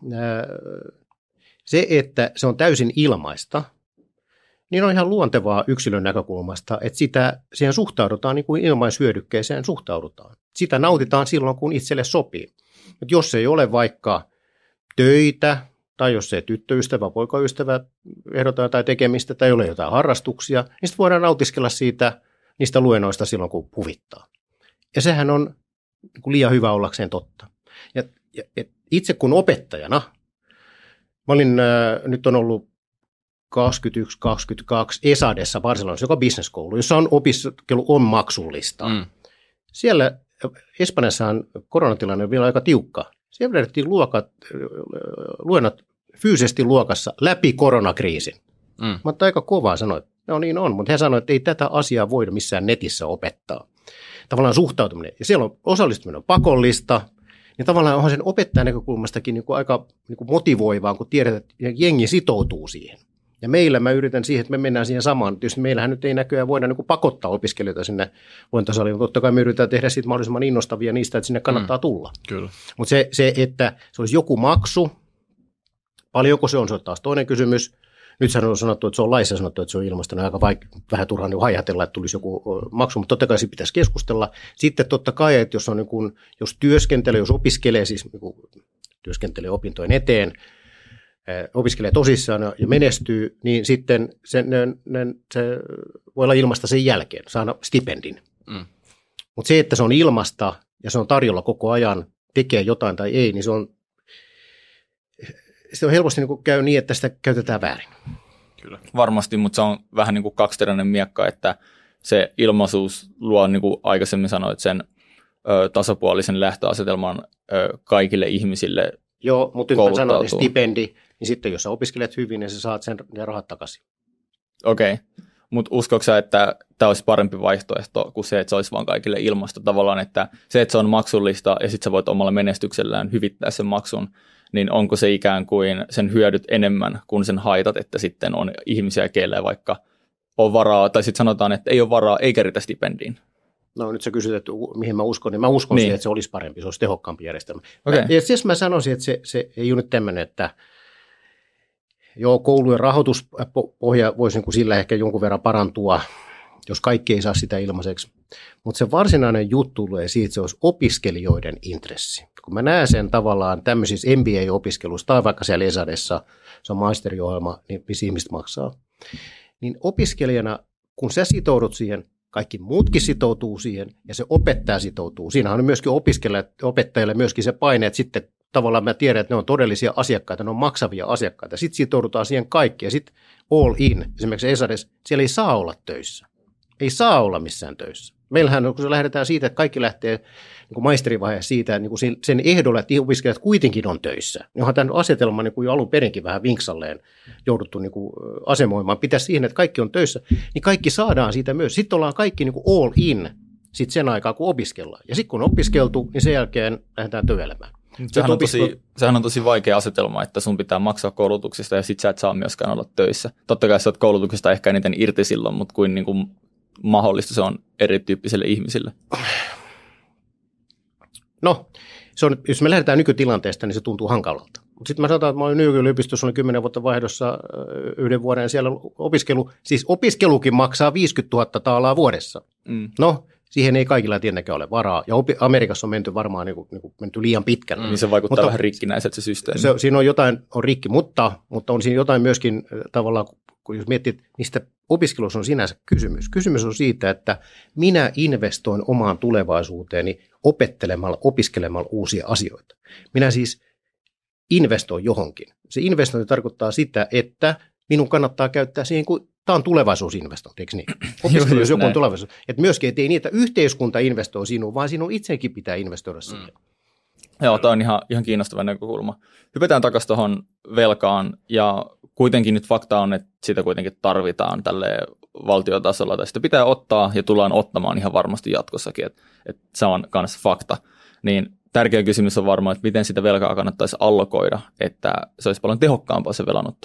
se, että se on täysin ilmaista, niin on ihan luontevaa yksilön näkökulmasta, että siihen suhtaudutaan niin kuin ilmaishyödykkeeseen suhtaudutaan. Sitä nautitaan silloin, kun itselle sopii. Et jos ei ole vaikka töitä, tai jos se tyttöystävä, poikaystävä ehdottaa jotain tekemistä, tai ei ole jotain harrastuksia, niin sitten voidaan nautiskella niistä luennoista silloin, kun huvittaa. Ja sehän on niin kuin liian hyvä ollakseen totta. Ja itse kun opettajana, mä olin, nyt on ollut 21-22 ESADessa Barcelonassa, joka on business-koulu, jossa on opiskelu on maksullista. Siellä Espanjassahan koronatilanne on vielä aika tiukka. Siellä vedettiin luennot fyysisesti luokassa läpi koronakriisin. Mä oon aika kovaa sanoa, että no niin on, mutta he sanoivat, että ei tätä asiaa voida missään netissä opettaa. Tavallaan suhtautuminen. Ja siellä on osallistuminen on pakollista. Ja tavallaan onhan sen opettajan näkökulmastakin niin kuin aika niin kuin motivoivaa, kun tiedät, että jengi sitoutuu siihen. Ja meillä mä yritän siihen, että me mennään siihen samaan. Tietysti meillähän nyt ei näköjään voida niin kuin pakottaa opiskelijoita sinne luentosaliin, mutta totta kai me yritetään tehdä siitä mahdollisimman innostavia niistä, että sinne kannattaa tulla. Kyllä. Mutta se, että se olisi joku maksu, paljonko se on taas toinen kysymys. Nyt on sanottu, että se on laissa sanottu, että se on ilmaista, aika vähän turhaan niin ajatella, että tulisi joku maksu, mutta totta kai siitä pitäisi keskustella. Sitten totta kai, että jos työskentelee, jos opiskelee, siis niin työskentelee opintojen eteen, opiskelee tosissaan ja menestyy, niin sitten se voi olla ilmasta sen jälkeen, saada stipendin. Mutta se, että se on ilmasta ja se on tarjolla koko ajan, tekee jotain tai ei, niin se on helposti niin käy niin, että sitä käytetään väärin. Kyllä. Varmasti, mutta se on vähän niin kuin kaksiteräinen miekka, että se ilmaisuus luo, niin kuin aikaisemmin sanoit, sen tasapuolisen lähtöasetelman kaikille ihmisille. Joo, mutta nyt mä sanon, että stipendi, niin sitten jos sä opiskelet hyvin, niin sä saat sen rahat takaisin. Okei, mutta uskotko sä, että tämä olisi parempi vaihtoehto kuin se, että se olisi vaan kaikille ilmasta tavallaan, että se, että se on maksullista ja sitten sä voit omalla menestyksellään hyvittää sen maksun, niin onko se ikään kuin sen hyödyt enemmän kuin sen haitat, että sitten on ihmisiä, keillä ei vaikka ole varaa, tai sitten sanotaan, että ei ole varaa eikä riitä stipendiin. No nyt sä kysyt, että mihin mä uskon, niin mä uskon siihen, että se olisi parempi, se olisi tehokkaampi järjestelmä. Okay. Ja siis mä sanoisin, että se ei ole nyt tämmöinen, että joo, koulujen rahoituspohja voisi niin kuin sillä ehkä jonkun verran parantua, jos kaikki ei saa sitä ilmaiseksi. Mutta se varsinainen juttu tulee siitä, että se olisi opiskelijoiden intressi. Kun mä näen sen tavallaan tämmöisissä MBA-opiskeluissa tai vaikka siellä ESADessa, se on maisteriohjelma, niin missä ihmiset maksaa, niin opiskelijana, kun sä sitoudut siihen, kaikki muutkin sitoutuu siihen ja se opettaja sitoutuu. Siinähän on myöskin opettajille myöskin se paine, että sitten tavallaan mä tiedän, että ne on todellisia asiakkaita, ne on maksavia asiakkaita. Sitten sitoudutaan siihen kaikki ja sitten all in, esimerkiksi ESADessa, siellä ei saa olla töissä. Ei saa olla missään töissä. Meillähän, kun se lähdetään siitä, että kaikki lähtee niin kuin maisterivaiheessa siitä, että niin kuin sen ehdolla, että opiskelijat kuitenkin on töissä. Niin onhan tämän asetelman niin kuin jo alun perinkin vähän vinksalleen jouduttu niin kuin asemoimaan. Pitäisi siihen, että kaikki on töissä, niin kaikki saadaan siitä myös. Sitten ollaan kaikki niin kuin all in sit sen aikaa, kun opiskellaan. Ja sitten kun on opiskeltu, niin sen jälkeen lähdetään työelämään. Sehän on tosi vaikea asetelma, että sun pitää maksaa koulutuksista ja sit sä et saa myöskään olla töissä. Totta kai sä oot koulutuksesta ehkä eniten irti silloin, mutta kuin niin kuin mahdollista se on erityyppisille ihmisille? No, se on, jos me lähdetään nykytilanteesta, niin se tuntuu hankalalta. Mutta sitten mä sanotaan, että mä olin New Yorkin yliopistossa, olin 10 vuotta vaihdossa yhden vuoden siellä opiskelukin maksaa 50 000 taalaa vuodessa. No, siihen ei kaikilla tietenkään ole varaa. Ja Amerikassa on menty varmaan menty liian pitkälle. Niin se vaikuttaa vähän rikkinäiseltä se systeemi. Siinä on jotain, on rikki, mutta on siinä jotain myöskin tavallaan, kun jos miettii, mistä opiskelussa on sinänsä kysymys. Kysymys on siitä, että minä investoin omaan tulevaisuuteeni opiskelemalla uusia asioita. Minä siis investoin johonkin. Se investointi tarkoittaa sitä, että minun kannattaa käyttää siihen, kun tämä on tulevaisuusinvestointi, eikö niin? Opiskelu, jos joku on tulevaisuus. Että myöskin, että ei niin, että yhteiskunta investoi sinuun, vaan sinun itsekin pitää investoida siihen. Joo, tämä on ihan kiinnostava näkökulma. Hypätään takaisin tuohon velkaan, ja kuitenkin nyt fakta on, että sitä kuitenkin tarvitaan tälle valtiotasolla, tai sitä pitää ottaa, ja tullaan ottamaan ihan varmasti jatkossakin, että se on myös fakta. Niin tärkeä kysymys on varmaan, että miten sitä velkaa kannattaisi allokoida, että se olisi paljon tehokkaampaa se velanotto.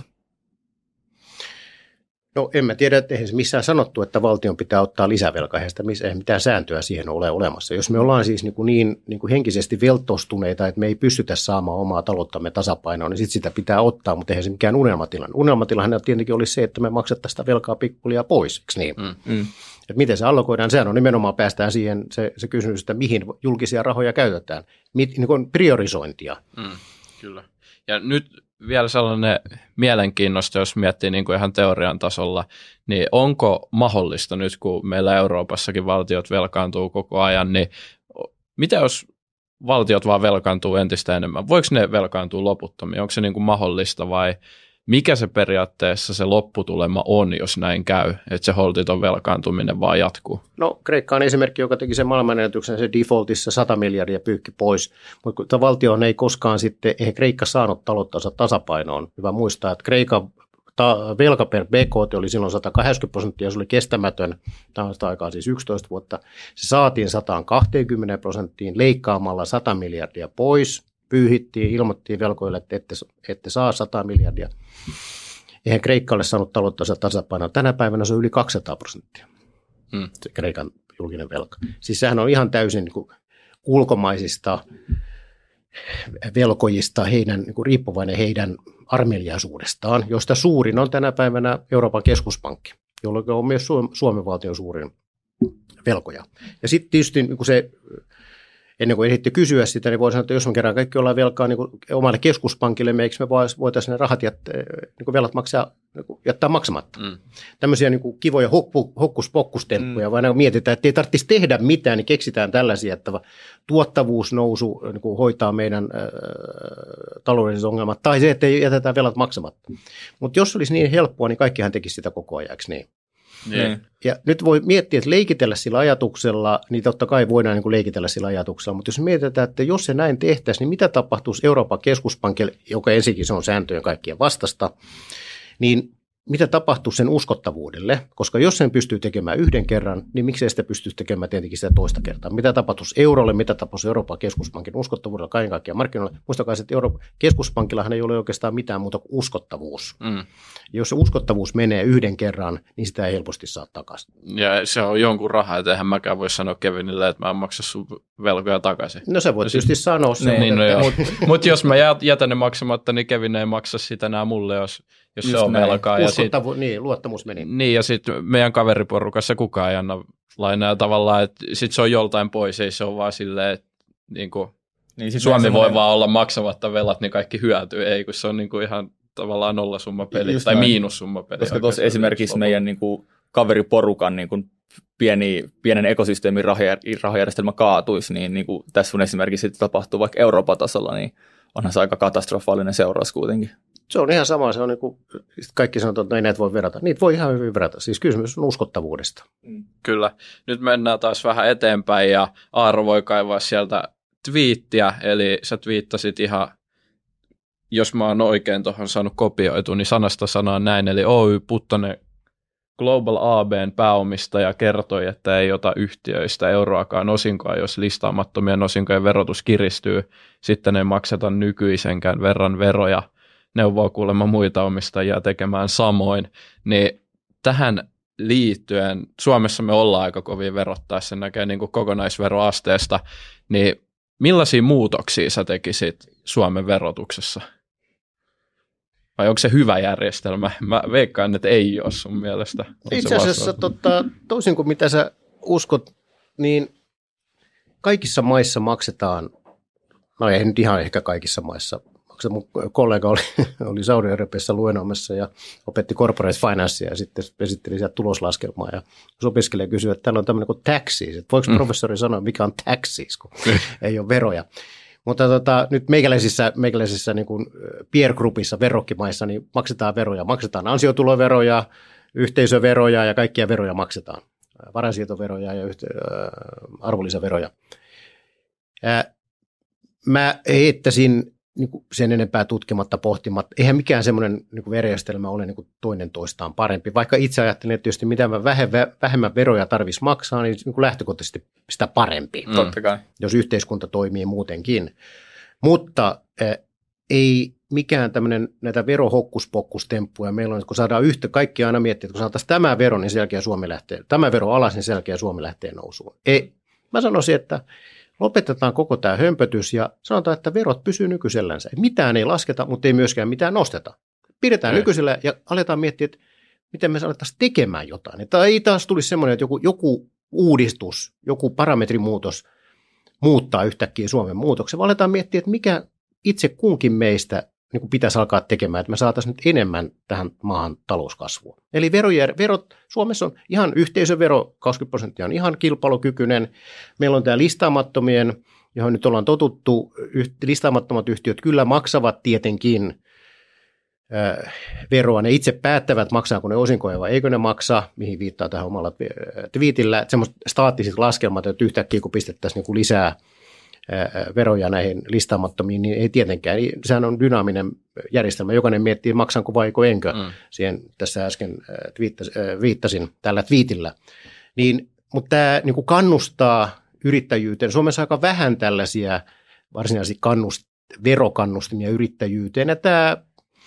No en mä tiedä, että eihän se missään sanottu, että valtion pitää ottaa lisävelkaa, eihän mitään sääntöä siihen ole olemassa. Jos me ollaan siis niin kuin henkisesti veltostuneita, että me ei pystytä saamaan omaa talouttamme tasapainoon, niin sitten sitä pitää ottaa, mutta eihän se mikään unelmatilanne. Unelmatilanne tietenkin olisi se, että me maksettaisiin sitä velkaa pikkuhiljaa pois, eikö niin? Että miten se allokoidaan, sehän on nimenomaan päästään siihen se kysymys, että mihin julkisia rahoja käytetään, niin kuin priorisointia. Kyllä. Ja nyt vielä sellainen mielenkiinnosta, jos miettii niin kuin ihan teorian tasolla, niin onko mahdollista nyt, kun meillä Euroopassakin valtiot velkaantuu koko ajan, niin mitä jos valtiot vaan velkaantuu entistä enemmän? Voiko ne velkaantua loputtomia? Onko se niin kuin mahdollista vai mikä se periaatteessa se lopputulema on, jos näin käy, että se holtiton velkaantuminen vaan jatkuu? No Kreikka on esimerkki, joka teki sen maailmanennätyksen, se defaultissa 100 miljardia pyykki pois, mutta valtio ei koskaan sitten, eihän Kreikka saanut talouttansa tasapainoon. Hyvä muistaa, että Kreikan velka per BKT oli silloin 180%, se oli kestämätön, tämä on sitä aikaa siis 11 vuotta, se saatiin 120% leikkaamalla 100 miljardia pois, pyyhittiin, ilmoittiin velkoille, että ette saa 100 miljardia. Eihän Kreikka ole saanut talouttansa tasapainoa. Tänä päivänä se on yli 200%, se Kreikan julkinen velka. Siis sehän on ihan täysin niin kuin ulkomaisista velkojista niin kuin riippuvainen heidän armeliaisuudestaan, josta suurin on tänä päivänä Euroopan keskuspankki, jolloin on myös Suomen valtion suurin velkoja. Ja sitten tietysti niin kuin se, ennen kuin ehditte kysyä sitä, niin voi sanoa, että jos me kerran kaikki ollaan velkaa niin omalle keskuspankille, eikö me voitaisiin ne rahat niin velat jättää maksamatta. Tämmöisiä niin kuin kivoja hokkuspokkustemppuja, vaan kun mietitään, että ei tarvitsisi tehdä mitään, niin keksitään tällaisia, että tuottavuusnousu niin kuin hoitaa meidän taloudelliset ongelmat, tai se, että jätetään velat maksamatta. Mutta jos olisi niin helppoa, niin kaikkihan tekisi sitä koko ajaksi niin. Ja nyt voi miettiä, että leikitellä sillä ajatuksella, niin totta kai voidaan niin kuin leikitellä sillä ajatuksella, mutta jos mietitään, että jos se näin tehtäisiin, niin mitä tapahtuisi Euroopan keskuspankille, joka ensinnäkin se on sääntöjen kaikkien vastasta, niin mitä tapahtuu sen uskottavuudelle, koska jos sen pystyy tekemään yhden kerran, niin miksei sitä pystyisi tekemään tietenkin sitä toista kertaa. Mitä tapahtuisi eurolle, mitä tapahtuisi Euroopan keskuspankin uskottavuudella kaiken kaikkiaan markkinoilla. Muistakaa, että Euroopan keskuspankillahan ei ole oikeastaan mitään muuta kuin uskottavuus. Jos se uskottavuus menee yhden kerran, niin sitä ei helposti saa takaisin. Ja se on jonkun raha, että eihän mäkään voi sanoa Kevinille, että mä en maksa sun velkoja takaisin. No se voit tietysti sanoa sen. Mutta jos mä jätän ne maksamatta, niin Kevin ei maksa sitä enää mulle, jos se on velkaa. Niin, luottamus meni. Niin, ja sitten meidän kaveriporukassa kukaan ei anna lainaa tavallaan, että sitten se on joltain pois, ei se ole vaan silleen, että niin Suomi voi vaan olla maksamatta velat, niin kaikki hyötyy, ei kun se on niinku ihan tavallaan nollasummapeli just tai miinussummapeli. Koska tuossa esimerkiksi meidän niinku kaveriporukan niinku pienen ekosysteemin rahajärjestelmä kaatuisi, niin niinku tässä sun esimerkiksi tapahtuu vaikka Euroopan tasolla, niin onhan se aika katastrofaalinen seuraus kuitenkin. Se on ihan sama, se on niin kuin, kaikki sanotaan, että ei näitä voi verrata. Niitä voi ihan hyvin verrata, siis kysymys on uskottavuudesta. Kyllä. Nyt mennään taas vähän eteenpäin ja Aaro voi kaivaa sieltä twiittiä, eli sä twiittasit ihan, jos mä oon oikein tuohon saanut kopioitua, niin sanasta sanaan näin, eli Oy Puttonen Global AB:n pääomistaja kertoi, että ei ota yhtiöistä euroakaan osinkoa, jos listaamattomien osinkojen verotus kiristyy, sitten ei makseta nykyisenkään verran veroja. Neuvoo kuulemma muita omistajia tekemään samoin, niin tähän liittyen, Suomessa me ollaan aika kovin verottaa, sen näkee niin kuin kokonaisveroasteesta, niin millaisia muutoksia sä tekisit Suomen verotuksessa? Vai onko se hyvä järjestelmä? Mä veikkaan, että ei ole sun mielestä. Itse asiassa toisin kuin mitä sä uskot, niin kaikissa maissa maksetaan, no ei nyt ihan ehkä kaikissa maissa, mun kollega oli Saudi-Arabiassa luennoimassa ja opetti corporate financea ja sitten esitteli sieltä tuloslaskelmaa ja opiskelija kysyi, että täällä on tämmöinen kuin taxis, että voiko professori sanoa, mikä on taxis, kun ei ole veroja. Mutta nyt meikäläisissä niin kuin peer groupissa, verrokkimaissa, niin maksetaan veroja. Maksetaan ansiotuloveroja, yhteisöveroja ja kaikkia veroja maksetaan. Varainsiirtoveroja ja arvonlisäveroja. mä heittäisin niin sen enempää tutkimatta, pohtimatta. Eihän mikään semmoinen niin verojärjestelmä ole niin toinen toistaan parempi. Vaikka itse ajattelen, että tietysti mitä vähemmän veroja tarvitsisi maksaa, niin lähtökohtaisesti sitä parempi. Totta kai. Jos yhteiskunta toimii muutenkin. Mutta ei mikään tämmöinen näitä verohokkuspokkustemppuja. Meillä on, kun saadaan kaikki aina miettiä, että kun saataisiin tämä vero, niin sen jälkeen Suomi lähtee, tämä vero alas, niin sen jälkeen Suomi lähtee nousuun. Mä sanoisin, että lopetetaan koko tämä hömpötys ja sanotaan, että verot pysyy nykyisellänsä. Mitään ei lasketa, mutta ei myöskään mitään nosteta. Pidetään nykyisellä ja aletaan miettiä, että miten me alettaisiin tekemään jotain. Että ei taas tulisi semmoinen, että joku uudistus, joku parametrimuutos muuttaa yhtäkkiä Suomen muutoksen, vaan aletaan miettiä, että mikä itse kunkin meistä niin kuin pitäisi alkaa tekemään, että me saataisiin nyt enemmän tähän maahan talouskasvua. Eli verot Suomessa on ihan yhteisövero, 20% on ihan kilpailukykyinen. Meillä on tämä listaamattomien, johon nyt ollaan totuttu, listaamattomat yhtiöt kyllä maksavat tietenkin veroa. Ne itse päättävät, maksaako ne osinkoja vai eikö ne maksa, mihin viittaa tähän omalla twiitillä. Semmoiset staattiset laskelmat, että yhtäkkiä kun pistettäisiin niin kuin lisää veroja näihin listaamattomiin, niin ei tietenkään. Sehän on dynaaminen järjestelmä. Jokainen miettii, maksanko vaiko enkö. Siihen tässä äsken viittasin tällä twiitillä. Mutta tämä niin kuin kannustaa yrittäjyyteen. Suomessa aika vähän tällaisia varsinaisia verokannustimia yrittäjyyteen. Ja tämä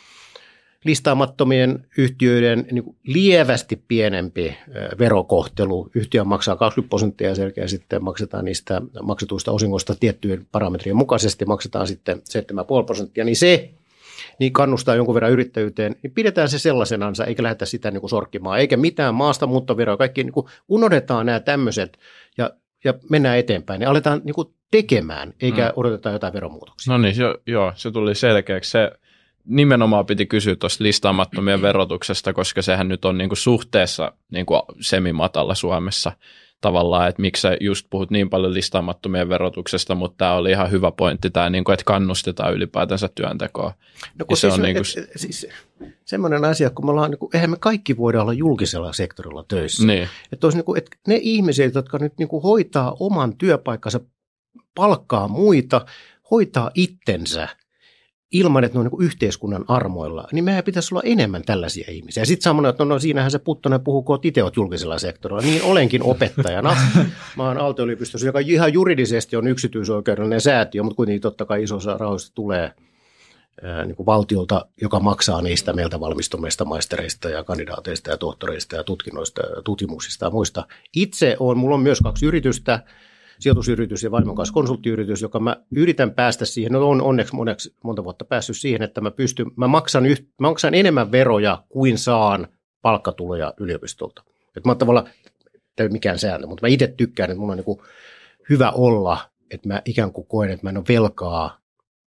listaamattomien yhtiöiden niin kuin lievästi pienempi verokohtelu. Yhtiö maksaa 20% ja selkeä sitten maksetaan niistä maksetuista osingoista tiettyjen parametrien mukaisesti, maksetaan sitten 7,5%, niin se niin kannustaa jonkun verran yrittäjyyteen, niin pidetään se sellaisenansa, eikä lähdetä sitä niin kuin sorkkimaan, eikä mitään maastamuuttoveroa, kaikki niin kuin unohdetaan nämä tämmöiset ja mennään eteenpäin, ja aletaan niin kuin tekemään, eikä odoteta jotain veromuutoksia. No niin, joo, se tuli selkeäksi. Se nimenomaan piti kysyä tuosta listaamattomien verotuksesta, koska sehän nyt on niinku suhteessa niinku semimatalla Suomessa tavallaan, että miksi sä just puhut niin paljon listaamattomien verotuksesta, mutta tämä oli ihan hyvä pointti, tämä, niinku, että kannustetaan ylipäätänsä työntekoa. No kun siis semmoinen asia, kun me ollaan, niinku, eihän me kaikki voida olla julkisella sektorilla töissä. Niin. Että ne ihmiset, jotka nyt niinku hoitaa oman työpaikkansa, palkkaa muita, hoitaa itsensä, ilman, että ne on niin kuin yhteiskunnan armoilla, niin meidän pitäisi olla enemmän tällaisia ihmisiä. Ja sitten samoin, että no siinähän se Puttonen puhuu, kun itse olet julkisella sektorilla. Niin olenkin opettajana. Mä oon Aalto-yliopistossa, joka ihan juridisesti on yksityisoikeudellinen säätiö, mutta kuitenkin totta kai iso osa rahoista tulee niin kuin valtiolta, joka maksaa niistä meiltä valmistuneista maistereista ja kandidaateista ja tohtoreista ja tutkinnoista ja tutkimuksista ja muista. Mulla on myös 2 yritystä, sijoitusyritys ja vaimon kanssa konsulttiyritys, joka mä yritän päästä siihen, on onneksi monta vuotta päässyt siihen, että mä maksan enemmän veroja kuin saan palkkatuloja yliopistolta. Että mä oon tavallaan, tämä ei mikään sääntö, mutta mä itse tykkään, että mulla on niin kuin hyvä olla, että mä ikään kuin koen, että mä en ole velkaa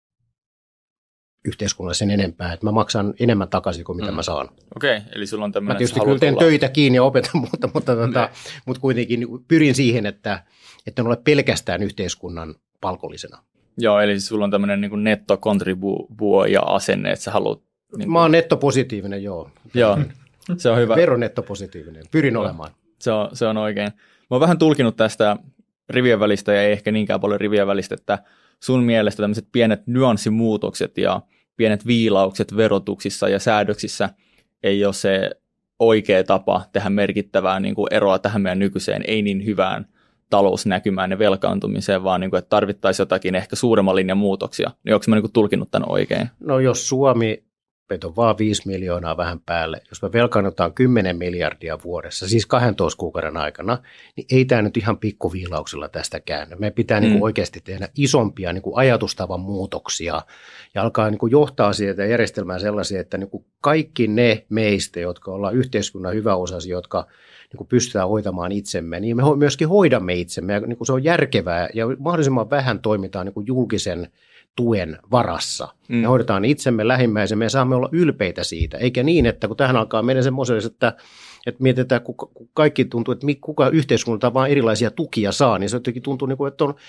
yhteiskunnalle sen enempää, että mä maksan enemmän takaisin kuin mitä mä saan. Okei, eli sulla on tämmöinen... Mä tietysti kyllä teen töitä kiinni ja opetan, mutta kuitenkin pyrin siihen, että en ole pelkästään yhteiskunnan palkollisena. Joo, eli sulla on tämmöinen niin kuin nettokontribuoija-asenne, että sä haluat... Niin kuin... Mä oon nettopositiivinen, joo. Joo, se on hyvä. Veronettopositiivinen, pyrin olemaan. Se on oikein. Mä oon vähän tulkinut tästä rivien välistä ja ei ehkä niinkään paljon rivien välistä, että sun mielestä tämmöiset pienet nyanssimuutokset ja pienet viilaukset verotuksissa ja säädöksissä ei ole se oikea tapa tehdä merkittävää niin kuin eroa tähän meidän nykyiseen, ei niin hyvään talousnäkymään ja velkaantumiseen, vaan niin kuin, että tarvittaisiin jotakin ehkä suuremman linjan muutoksia. Niin onko mä niin kuin tulkinut tämän oikein? No jos Suomi, meitä on vaan 5 miljoonaa vähän päälle, jos me velkaannutaan 10 miljardia vuodessa, siis 12 kuukauden aikana, niin ei tämä nyt ihan pikkuviilauksella tästä käänny. Me pitää niin kuin oikeasti tehdä isompia niin kuin ajatustavan muutoksia ja alkaa niin kuin johtaa siitä järjestelmää sellaisia, että niin kuin kaikki ne meistä, jotka ollaan yhteiskunnan hyväosaisia, jotka niin kuin pystytään hoitamaan itsemme, niin me myöskin hoidamme itsemme ja niin kuin se on järkevää ja mahdollisimman vähän toimitaan niin kuin julkisen tuen varassa. Me hoidetaan itsemme, lähimmäisemme ja saamme olla ylpeitä siitä, eikä niin, että kun tähän alkaa mennä semmoiselle, että mietitään, kun kaikki tuntuu, että kuka yhteiskunnalta vaan erilaisia tukia saa, niin se jotenkin tuntuu, että on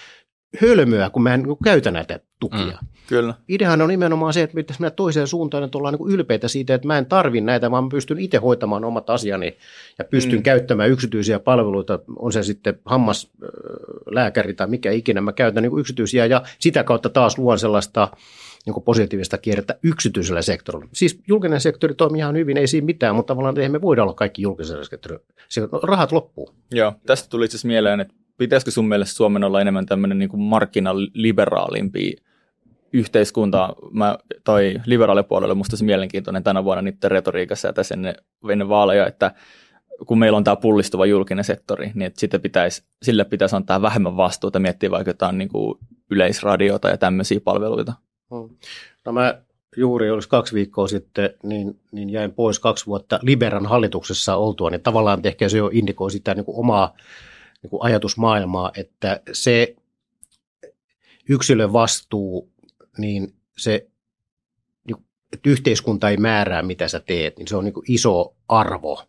hölmöä, kun mä en käytä näitä tukia. Kyllä. Ideahan on nimenomaan se, että pitäisi mennä toiseen suuntaan, että ollaan niin ylpeitä siitä, että mä en tarvi näitä, vaan mä pystyn itse hoitamaan omat asiani ja pystyn käyttämään yksityisiä palveluita, on se sitten hammaslääkäri tai mikä ikinä, mä käytän niin yksityisiä ja sitä kautta taas luon sellaista niin positiivista kierrettä yksityisellä sektorilla. Siis julkinen sektori toimii ihan hyvin, ei siinä mitään, mutta tavallaan eihän me voida olla kaikki julkisella sektorilla. Rahat loppuu. Joo, tästä tuli itse asiassa mieleen, että pitäisikö sun mielestä Suomen olla enemmän tämmöinen niin kuin markkinaliberaalimpi yhteiskunta, tai liberaalipuolelle musta se mielenkiintoinen tänä vuonna niiden retoriikassa ja tässä ennen vaaleja, että kun meillä on tämä pullistuva julkinen sektori, niin sille pitäisi antaa vähemmän vastuuta, miettiä vaikka jotain niin kuin yleisradiota ja tämmöisiä palveluita. No mä juuri olisi 2 viikkoa sitten, niin jäin pois 2 vuotta Liberan hallituksessa oltua, niin tavallaan ehkä se jo indikoi sitä niin kuin omaa niin kuin ajatusmaailmaa, että se yksilön vastuu, niin se, että yhteiskunta ei määrää, mitä sä teet, niin se on niin kuin iso arvo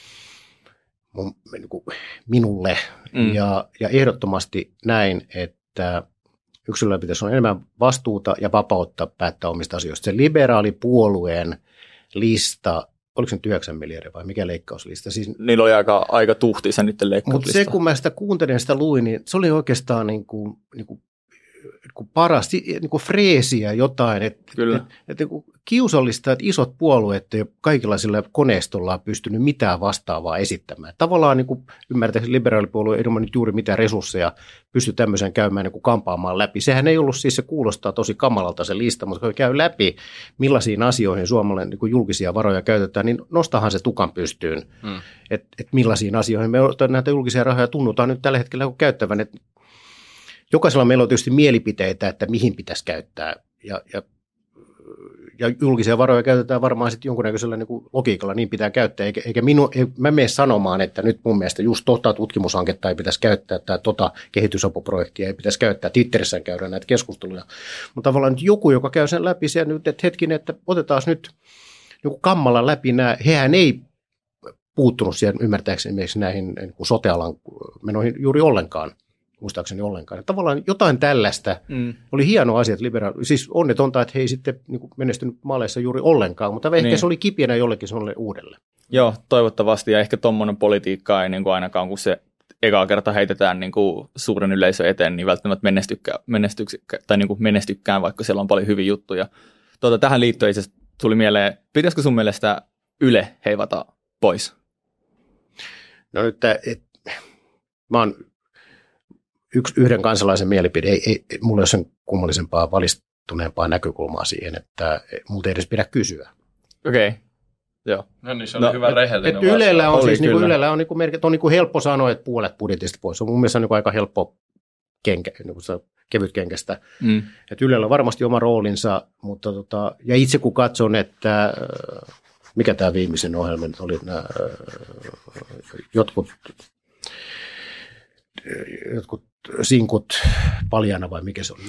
minulle. Ja ehdottomasti näin, että yksilöllä pitäisi olla enemmän vastuuta ja vapautta päättää omista asioista. Se liberaalipuolueen lista, oliko se nyt 9 miljardia vai mikä leikkauslista? Siis, niillä oli aika tuhtiisa niiden leikkauslista. Mutta se, kun mä sitä kuuntelin, sitä luin, niin se oli oikeastaan niin kuin parasti niin kuin freesiä jotain, että kiusallista, että isot puolueet ei kaikilla sillä koneistolla pystynyt mitään vastaavaa esittämään. Tavallaan niin ymmärtääkseni liberaalipuolue ei ilman nyt juuri mitään resursseja pysty tämmöisen käymään niin kuin kampaamaan läpi. Sehän ei ollut siis, se kuulostaa tosi kamalalta se lista, mutta kun käy läpi, millaisiin asioihin Suomelle niin kuin julkisia varoja käytetään, niin nostahan se tukan pystyyn, että millaisiin asioihin me näitä julkisia rahoja tunnutaan nyt tällä hetkellä käyttävän, että jokaisella meillä on tietysti mielipiteitä, että mihin pitäisi käyttää, ja julkisia varoja käytetään varmaan sitten jonkunnäköisellä niin kuin logiikalla, niin pitää käyttää, mä mene sanomaan, että nyt mun mielestä just tutkimushanketta ei pitäisi käyttää, tai kehitysapuprojektia ei pitäisi käyttää, Twitterissä käydään näitä keskusteluja, mutta tavallaan nyt joku, joka käy sen läpi, se nyt, että hetkinen, että otetaan nyt niin kammalla läpi nämä, hehän ei puuttunut siihen ymmärtääkseni näihin niin kuin sote-alan menoihin juuri ollenkaan. Muistaakseni ollenkaan. Ja tavallaan jotain tällaista oli hieno asia, että siis onnetonta, että he ei sitten niin menestynyt maaleissa juuri ollenkaan, mutta ehkä se oli kipienä jollekin sellainen uudelle. Joo, toivottavasti, ja ehkä tuommoinen politiikka ei niin kuin ainakaan, kun se ekaa kerta heitetään niin kuin suuren yleisön eteen, niin välttämättä menestykään, vaikka siellä on paljon hyviä juttuja. Tähän liittyen itse asiassa tuli mieleen, pitäisikö sun mielestä Yle heivata pois? No nyt mä oon yhden kansalaisen mielipide, ei mulla ole sen kummallisempaa valistuneempaa näkökulmaa siihen, että multa ei edes pidä kysyä. Okei, joo. No niin, se oli hyvä rehellinen vastaus. Ylellä on siis Ylellä on on helppo sanoa, että puolet budjetista pois. Se on mun mielestä aika helppo kevytkenkästä. Että Ylellä on varmasti oma roolinsa, mutta ja itse kun katson, että mikä tämä viimeisen ohjelma oli, jotkut sinkut paljana vai mikä se oli?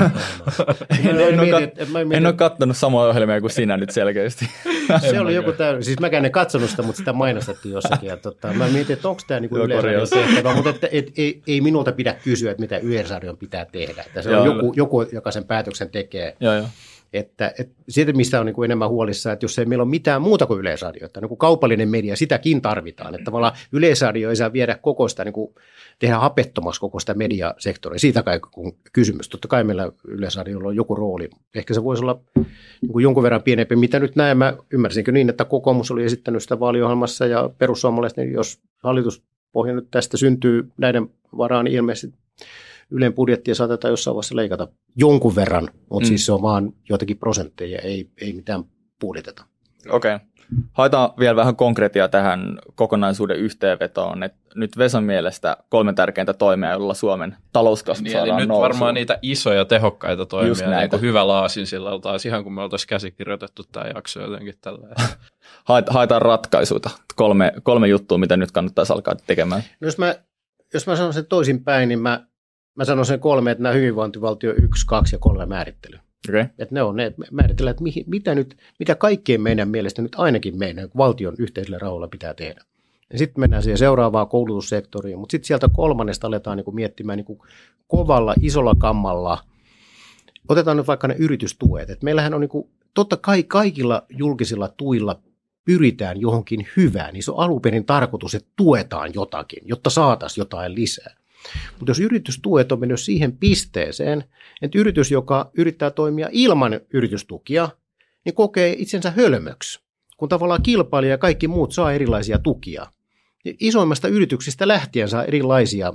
En ole katsonut samoja ohjelmia kuin sinä nyt selkeästi. Se oli joku täysin, siis mäkään en katsonut sitä, mutta sitä mainostettiin jossakin. Ja mä mietin, että onko tämä niinku Yleisradion tehtävä, mutta ei minulta pidä kysyä, että mitä Yleisradion pitää tehdä. Että se on joku, joka sen päätöksen tekee. Joo. Että siitä, mistä on niin kuin enemmän huolissaan, että jos ei meillä ole mitään muuta kuin Yleisradio, että niin kuin kaupallinen media, sitäkin tarvitaan. Että tavallaan Yleisradio ei saa viedä koko sitä, niin kuin tehdä hapettomaksi koko sitä mediasektoria. Siitä kai on kysymys. Totta kai meillä Yleisradiolla on joku rooli. Ehkä se voisi olla niin kuin jonkun verran pienempi. Mitä nyt näin, mä ymmärsinkö niin, että kokoomus oli esittänyt sitä vaaliohjelmassa ja perussuomalaiset, niin jos hallituspohja nyt tästä syntyy näiden varaan, niin ilmeisesti Ylen budjettia saatetaan jossain vaiheessa leikata jonkun verran, mutta siis se on vaan joitakin prosentteja, ei mitään puoliteta. Okei. Haetaan vielä vähän konkreettia tähän kokonaisuuden yhteenvetoon. Et nyt Vesan mielestä 3 tärkeintä toimia, joilla Suomen talouskasvu niin, saadaan eli nousuun. nyt varmaan niitä isoja tehokkaita toimia, niin kuin hyvä laasin sillä oltaisiin ihan kuin me oltaisiin käsikirjoitettu tämä jakso jotenkin tällä. Haetaan ratkaisuita. 3 juttua, mitä nyt kannattaisi alkaa tekemään. No jos mä sanon sen toisinpäin, niin mä sanon sen 3, että nämä hyvinvointivaltio 1, 2 ja 3 määrittely. Okay. Että ne on ne, määritellään, että mitä kaikkien meidän mielestä nyt ainakin meidän valtion yhteisellä rahoilla pitää tehdä. Sitten mennään siihen seuraavaan koulutussektoriin, mutta sitten sieltä kolmannesta aletaan niin kuin miettimään niin kuin kovalla, isolla kammalla. Otetaan nyt vaikka ne yritystuet. Et meillähän on niin kuin, totta kai kaikilla julkisilla tuilla pyritään johonkin hyvään, niin se on alun perin tarkoitus, että tuetaan jotakin, jotta saataisiin jotain lisää. Mutta jos yritystuet on mennyt siihen pisteeseen, että yritys, joka yrittää toimia ilman yritystukia, niin kokee itsensä hölmöksi, kun tavallaan kilpailija ja kaikki muut saa erilaisia tukia. Isoimmasta yrityksistä lähtien saa erilaisia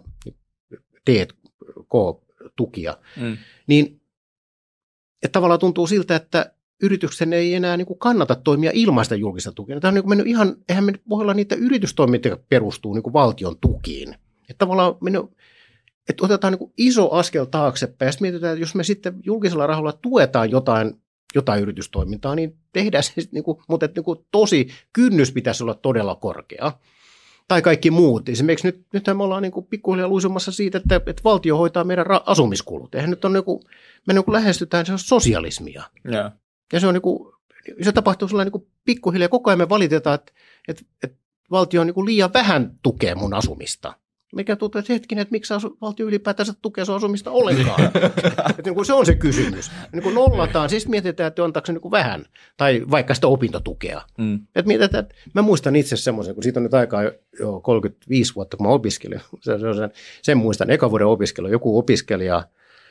T&K-tukia, niin että tavallaan tuntuu siltä, että yrityksen ei enää niin kuin kannata toimia ilmaista julkista tukia. Tämä on niin kuin mennyt ihan, eihän me voi olla niitä yritystoimintoja perustuu niin kuin valtion tukiin. Että tavallaan että otetaan niin kuin iso askel taaksepäin ja sitten mietitään, että jos me sitten julkisella rahalla tuetaan jotain yritystoimintaa, niin tehdään se sitten, niin kuin, mutta että niin kuin tosi kynnys pitäisi olla todella korkea. Tai kaikki muut. Esimerkiksi nythän me ollaan niin kuin pikkuhiljaa luisumassa siitä, että valtio hoitaa meidän asumiskulut. Eihän nyt on niin kuin, me niin kuin lähestytään sosialismia. Yeah. Ja se on niin kuin, se tapahtuu sellainen niin kuin pikkuhiljaa. Koko ajan me valitetaan, että valtio on niin kuin liian vähän tukee mun asumista. Mikä tuntuu, että hetkinen, että miksi valtio ylipäätänsä tukee sun asumista ollenkaan. Että niin kuin se on se kysymys. Niin kuin nollataan, siis mietitään, että antaako se niin kuin vähän. Tai vaikka sitä opintotukea. Että mietitään, että mä muistan itse semmoisen, kun siitä on nyt aikaa jo 35 vuotta, kun mä opiskelin. Sen muistan, eka vuoden opiskelu, joku opiskelija,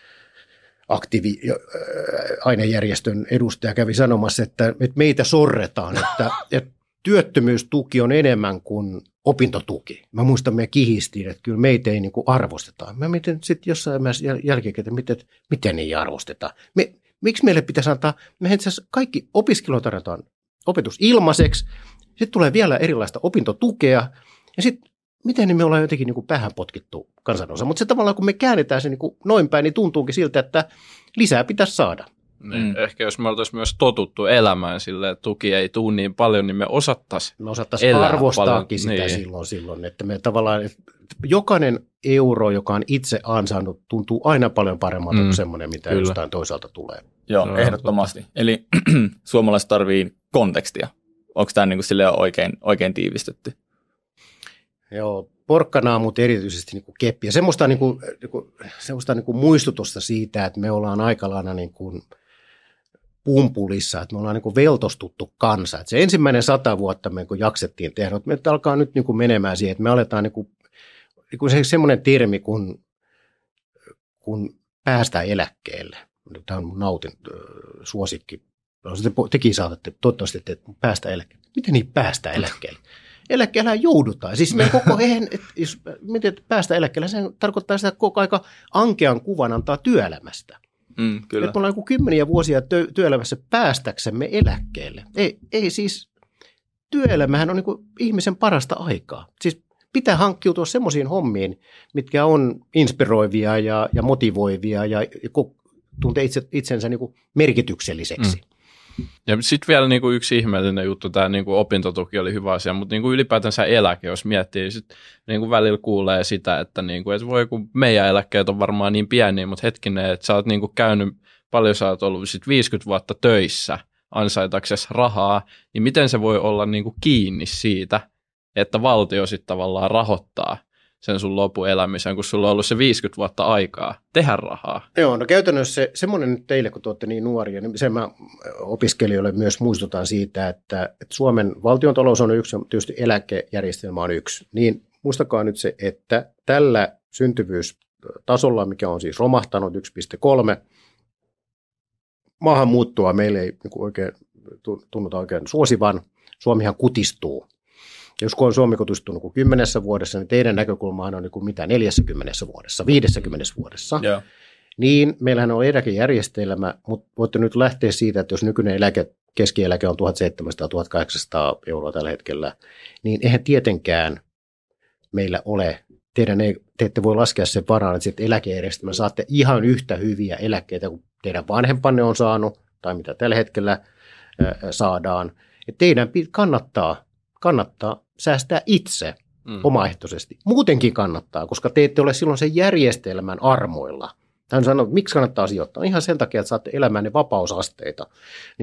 ainejärjestön edustaja kävi sanomassa, että meitä sorretaan, että työttömyystuki on enemmän kuin opintotuki. Mä muistan, me kihistiin, että kyllä meitä ei niin kuin arvosteta. Mä mietin sitten jossain jälkeen, että miten ei arvosteta. Miksi meille pitäisi antaa, me kaikki opiskelijoita tarjotaan opetus ilmaiseksi, sitten tulee vielä erilaista opintotukea, ja sitten miten me ollaan jotenkin niin kuin päähän potkittu kansanosa. Mutta se tavallaan, kun me käännetään se niin kuin noin päin, niin tuntuukin siltä, että lisää pitäisi saada. Ehkä jos me oltaisiin myös totuttu elämään silleen, että tuki ei tule niin paljon, niin me osattaisiin arvostaakin sitä silloin, että me tavallaan, että jokainen euro, joka on itse ansainnut, tuntuu aina paljon paremmalta kuin semmoinen, mitä jostain toisaalta tulee. Joo, ehdottomasti. Eli suomalaiset tarvii kontekstia. Onko tämä niin kuin silleen oikein tiivistetty? Joo, porkkanaa, mutta erityisesti niin kuin keppiä. Semmoista muistutusta siitä, että me ollaan aika lailla niin kuin pumpulissa, että me ollaan niin kuin veltostuttu kansa. Että se ensimmäinen 100 vuotta me kun jaksettiin tehdä, mutta me alkaa nyt niin kuin menemään siihen, että me aletaan niin kuin semmoinen termi, kun päästään eläkkeelle. Tämä on mun nautin suosikki. Tekin saatatte toivottavasti, että päästä eläkkeelle. Miten niin päästään eläkkeelle? Eläkkeellä joudutaan. Siis me koko jos miten päästä eläkkeelle, se tarkoittaa sitä koko aika ankean kuvan antaa työelämästä. Kyllä. Että me ollaan joku 10 vuosia työelämässä päästäksemme eläkkeelle. Ei siis, työelämähän on niin kuin ihmisen parasta aikaa. Siis pitää hankkiutua semmoisiin hommiin, mitkä on inspiroivia ja motivoivia ja tuntee itsensä niin kuin merkitykselliseksi. Ja sitten vielä niinku yksi ihmeellinen juttu, tämä niinku opintotuki oli hyvä asia, mutta niinku ylipäätänsä eläke, jos miettii, sit niinku välillä kuulee sitä, että niinku, et voi kun meidän eläkkeet on varmaan niin pieniä, mutta hetkinen, että sä oot niinku käynyt, paljon sä oot ollut sit 50 vuotta töissä ansaitaksesi rahaa, niin miten se voi olla niinku kiinni siitä, että valtio sitten tavallaan rahoittaa sen sun lopuelämisen, kun sulla on ollut se 50 vuotta aikaa tehdä rahaa. Joo, no käytännössä semmoinen nyt teille, kun te olette niin nuoria, niin sen mä opiskelijoille myös muistutan siitä, että Suomen valtiontalous on yksi, tietysti eläkejärjestelmä on yksi. Niin muistakaa nyt se, että tällä syntyvyystasolla, mikä on siis romahtanut 1,3, maahanmuuttoa meille ei oikein tunnuta oikein suosivan. Suomihan kutistuu. Jos Suomi kutistuu 10 vuodessa, niin teidän näkökulmahan on niin mitä 40 vuodessa, 50 vuodessa. Yeah. Niin meillähän on eläkejärjestelmä, mutta voitte nyt lähteä siitä, että jos nykyinen keskieläke on 1700-1800 euroa tällä hetkellä, niin eihän tietenkään meillä ole, te ette voi laskea sen varaan, että sitten eläkejärjestelmä saatte ihan yhtä hyviä eläkkeitä kuin teidän vanhempanne on saanut, tai mitä tällä hetkellä saadaan. Et teidän kannattaa säästää itse omaehtoisesti. Muutenkin kannattaa, koska te ette ole silloin sen järjestelmän armoilla. Hän sanoo, että miksi kannattaa sijoittaa? Ihan sen takia, että saatte elämään ne vapausasteita. Niin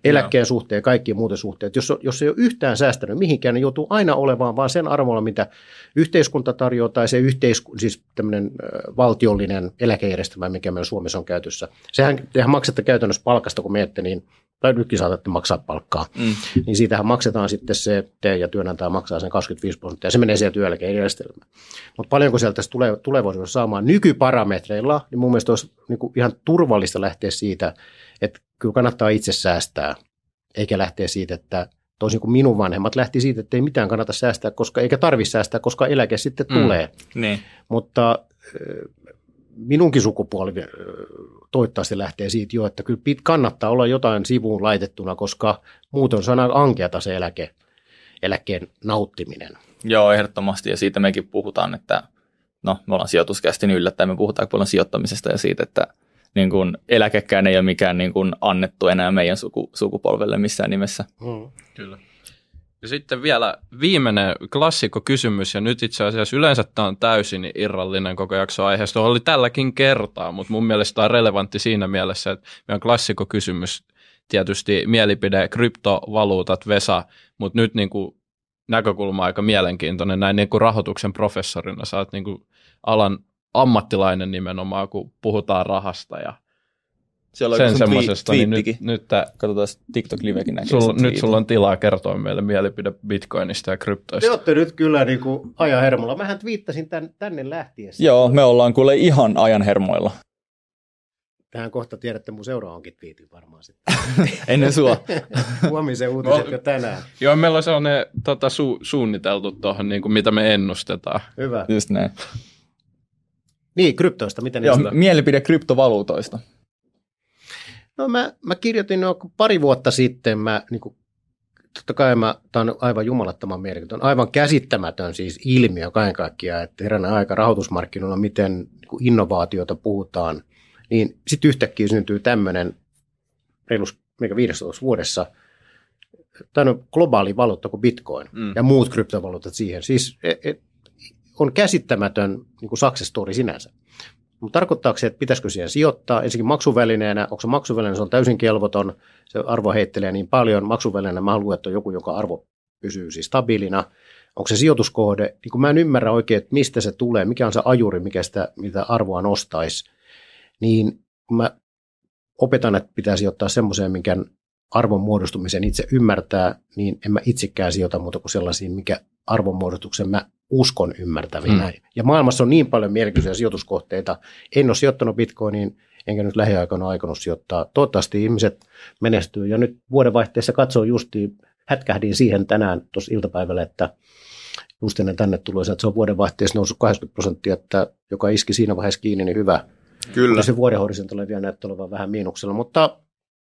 eläkkeen suhteen ja kaikkien muuten suhteet. Jos ei ole yhtään säästänyt mihinkään, niin joutuu aina olemaan vaan sen arvolla, mitä yhteiskunta tarjoaa tai se siis tämmöinen valtiollinen eläkejärjestelmä, mikä meillä Suomessa on käytössä. Sehän maksatte käytännössä palkasta, kun menette, niin tai nytkin saatatte maksaa palkkaa, niin siitähän maksetaan sitten se, te ja työnantaja maksaa sen 25%, ja se menee siellä työeläkejärjestelmään. Mutta paljonko sieltä tulee tulevaisuudessa saamaan nykyparametreilla, niin mun mielestä olisi niin kuin ihan turvallista lähteä siitä, että kyllä kannattaa itse säästää, eikä lähteä siitä, että toisin kuin minun vanhemmat lähti siitä, että ei mitään kannata säästää, eikä tarvitse säästää, koska eläke sitten tulee. Niin. Mutta minunkin sukupuoli toivottavasti lähtee siitä jo, että kyllä kannattaa olla jotain sivuun laitettuna, koska muuten se on aika ankeata se eläkkeen nauttiminen. Joo, ehdottomasti, ja siitä mekin puhutaan, että no, me ollaan sijoituskästin yllättäen, me puhutaan paljon sijoittamisesta ja siitä, että niin kun eläkekään ei ole mikään niin kun annettu enää meidän sukupolvelle missään nimessä. Kyllä. Ja sitten vielä viimeinen klassikkokysymys, ja nyt itse asiassa yleensä tämä on täysin irrallinen koko jakso aiheesta. Oli tälläkin kertaa, mutta mun mielestä tämä on relevantti siinä mielessä, että meidän klassikkokysymys tietysti mielipide, kryptovaluutat, Vesa, mutta nyt niin kuin näkökulma aika mielenkiintoinen näin niin kuin rahoituksen professorina. Sä oot niin kuin alan ammattilainen nimenomaan, kun puhutaan rahasta ja sen semmoisesta, niin nyt katsotaan TikTok-livekin näkee. Nyt sulla on tilaa kertoa meille mielipide Bitcoinista ja kryptoista. Te olette nyt kyllä niin kuin ajan hermolla. Mähän twiittasin tänne lähtiessä. Joo, me ollaan kuule ihan ajan hermoilla. Tähän kohta tiedätte, mun seuraavankin twiitin varmaan sitten. Ennen sua. Huomisen uutiset jo tänään. Joo, meillä on sellainen suunniteltu tuohon, niin kuin mitä me ennustetaan. Hyvä. Just näin. Niin, kryptoista, miten Joo, niistä? mielipide kryptovaluutoista. No mä kirjoitin pari vuotta sitten, totta kai tämä on aivan jumalattoman mielenkiintoinen, aivan käsittämätön siis ilmiö kaiken kaikkiaan, että heränä aika rahoitusmarkkinoilla, miten innovaatiota puhutaan, niin sitten yhtäkkiä syntyy tämmöinen reilus 15 vuodessa globaali valuutta kuin Bitcoin ja muut kryptovaluutat siihen. Siis on käsittämätön niin kuin success story sinänsä. Mutta tarkoittaako se, että pitäisikö siihen sijoittaa? Ensinnäkin maksuvälineenä, onko se maksuväline, se on täysin kelvoton, se arvo heittelee niin paljon. Maksuvälineenä mä haluan, että on joku, joka arvo pysyy siis stabiilina. Onko se sijoituskohde? Niin kun mä en ymmärrä oikein, että mistä se tulee, mikä on se ajuri, mitä arvoa nostaisi. Niin kun mä opetan, että pitää sijoittaa semmoiseen, minkä arvon muodostumisen itse ymmärtää, niin en mä itsekään sijoita muuta kuin sellaisiin, mikä arvonmuodostuksen mä uskon ymmärtävinä. Ja maailmassa on niin paljon mielenkiintoisia sijoituskohteita. En ole sijoittanut Bitcoiniin, enkä nyt lähiaikoina aikonut sijoittaa. Toivottavasti ihmiset menestyy. Ja nyt vuodenvaihteessa katsoin justiin, hätkähdin siihen tänään tuossa iltapäivällä, että just ennen tänne tuloisa, että se on vuodenvaihteessa noussut 80%, että joka iski siinä vaiheessa kiinni, niin hyvä. Kyllä. Mutta se vuodenhorisontilla vielä näyttää olevan vähän miinuksella, mutta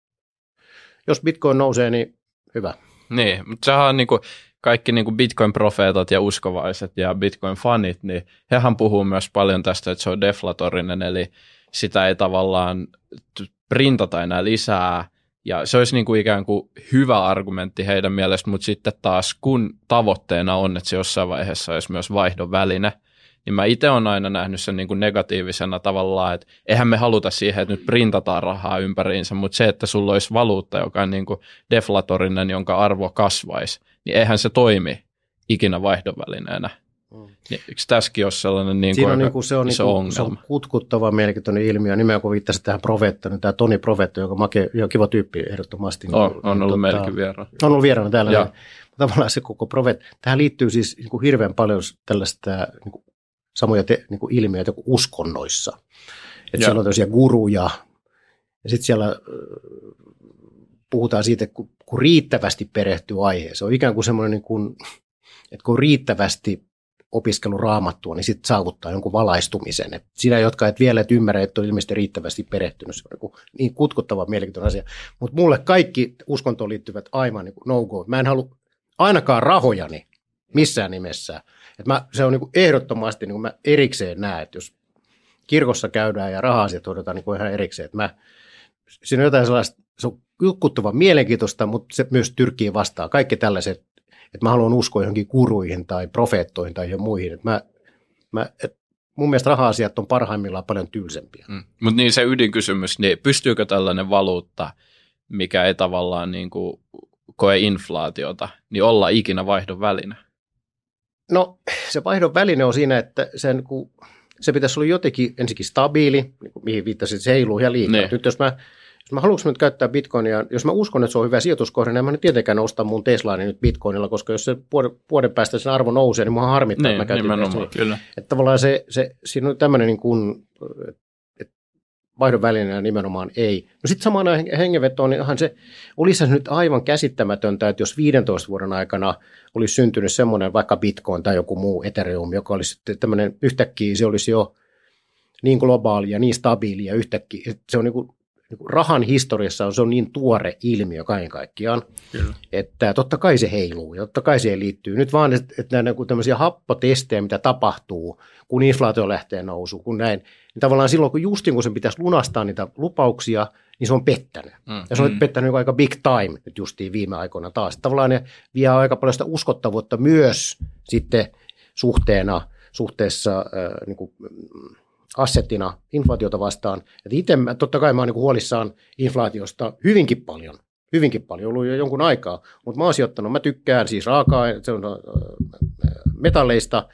jos Bitcoin nousee, niin hyvä. Niin, mutta sehän on niinku kaikki niinku Bitcoin-profeetat ja uskovaiset ja Bitcoin-fanit, niin hehän puhuu myös paljon tästä, että se on deflatorinen, eli sitä ei tavallaan printata enää lisää, ja se olisi niinku ikään kuin hyvä argumentti heidän mielestä, mutta sitten taas kun tavoitteena on, että se jossain vaiheessa olisi myös vaihdon väline, niin mä itse olen aina nähnyt sen niin kuin negatiivisena tavallaan, että eihän me haluta siihen, että nyt printataan rahaa ympäriinsä, mutta se, että sulla olisi valuutta, joka on niin kuin deflatorinen, jonka arvo kasvaisi, niin eihän se toimi ikinä vaihdonvälineenä. Eikö tässäkin ole sellainen niin kuin niin kuin se on iso ongelma? Se on kutkuttava mielenkiintoinen ilmiö. Nimenomaan kun viittasit tähän Profeettaan, niin tämä Toni Profeetto, joka on kiva tyyppi ehdottomasti. On ollut meilläkin vieraana. On ollut vieraana täällä. Niin, tavallaan se koko Profeetta. Tähän liittyy siis niin kuin hirveän paljon tällaista niin kuin samoja niin kuin ilmiöitä kuin uskonnoissa. Että siellä on tällaisia guruja, ja sitten siellä puhutaan siitä, että kun riittävästi perehtyy aiheeseen. Se on ikään kuin semmoinen, niin kuin, että kun riittävästi opiskelu raamattua, niin sitten saavuttaa jonkun valaistumisen. Et siinä, jotka et vielä ymmärrä, että on ilmeisesti riittävästi perehtynyt, se on niin kutkuttava mielenkiintoinen asia. Mutta mulle kaikki uskontoon liittyvät aivan niin no-go. Mä en halua ainakaan rahojani missään nimessä. Se on niin ehdottomasti, niin mä erikseen näen, että jos kirkossa käydään ja raha-asiat hoidetaan niin ihan erikseen. Siinä on jotain sellaista, se on kutkuttava mielenkiintoista, mutta se myös tyrkii vastaan. Kaikki tällaiset, että mä haluan uskoa johonkin kuruihin tai profeettoihin tai muihin. Mun mielestä raha-asiat on parhaimmillaan paljon tylsempiä. Mutta niin se ydinkysymys, niin pystyykö tällainen valuutta mikä ei tavallaan niin kuin koe inflaatiota, niin olla ikinä vaihdon väline? No se vaihdon väline on siinä, että se pitäisi olla jotenkin ensinnäkin stabiili, niin kuin mihin viittasit, se heiluu ja liikaa. Ne. Nyt jos mä haluaisin nyt käyttää bitcoinia, jos mä uskon, että se on hyvä sijoituskohde, niin mä en tietenkään osta mun Teslaani nyt bitcoinilla, koska jos se vuoden päästä sen arvo nousee, niin mua harmittaa, että mä käytin nimenomaan, kyllä. Että tavallaan siinä on tämmöinen niin kuin, vaihdon välineenä nimenomaan ei. No sitten samana hengenvetoon, niin olisi se nyt aivan käsittämätöntä, että jos 15 vuoden aikana olisi syntynyt semmoinen vaikka Bitcoin tai joku muu Ethereum, joka olisi tämmöinen yhtäkkiä, se olisi jo niin globaali ja niin stabiili ja yhtäkkiä, että se on niin kuin rahan historiassa se on niin tuore ilmiö kaiken kaikkiaan, Kyllä. että totta kai se heiluu ja totta kai siihen liittyy. Nyt vaan, että nämä tämmöisiä happotestejä, mitä tapahtuu, kun inflaatio lähtee nousuun, kun näin, niin tavallaan silloin, kun sen pitäisi lunastaa niitä lupauksia, niin se on pettänyt. Ja se on pettänyt aika big time nyt justiin viime aikoina taas. Tavallaan ne vie aika paljon sitä uskottavuutta myös sitten suhteessa niin kuin assettina inflaatiota vastaan. Että itse totta kai mä oon niin kuin huolissaan inflaatiosta hyvinkin paljon, ollut jo jonkun aikaa, mutta mä oon sijoittanut, mä tykkään siis metalleista,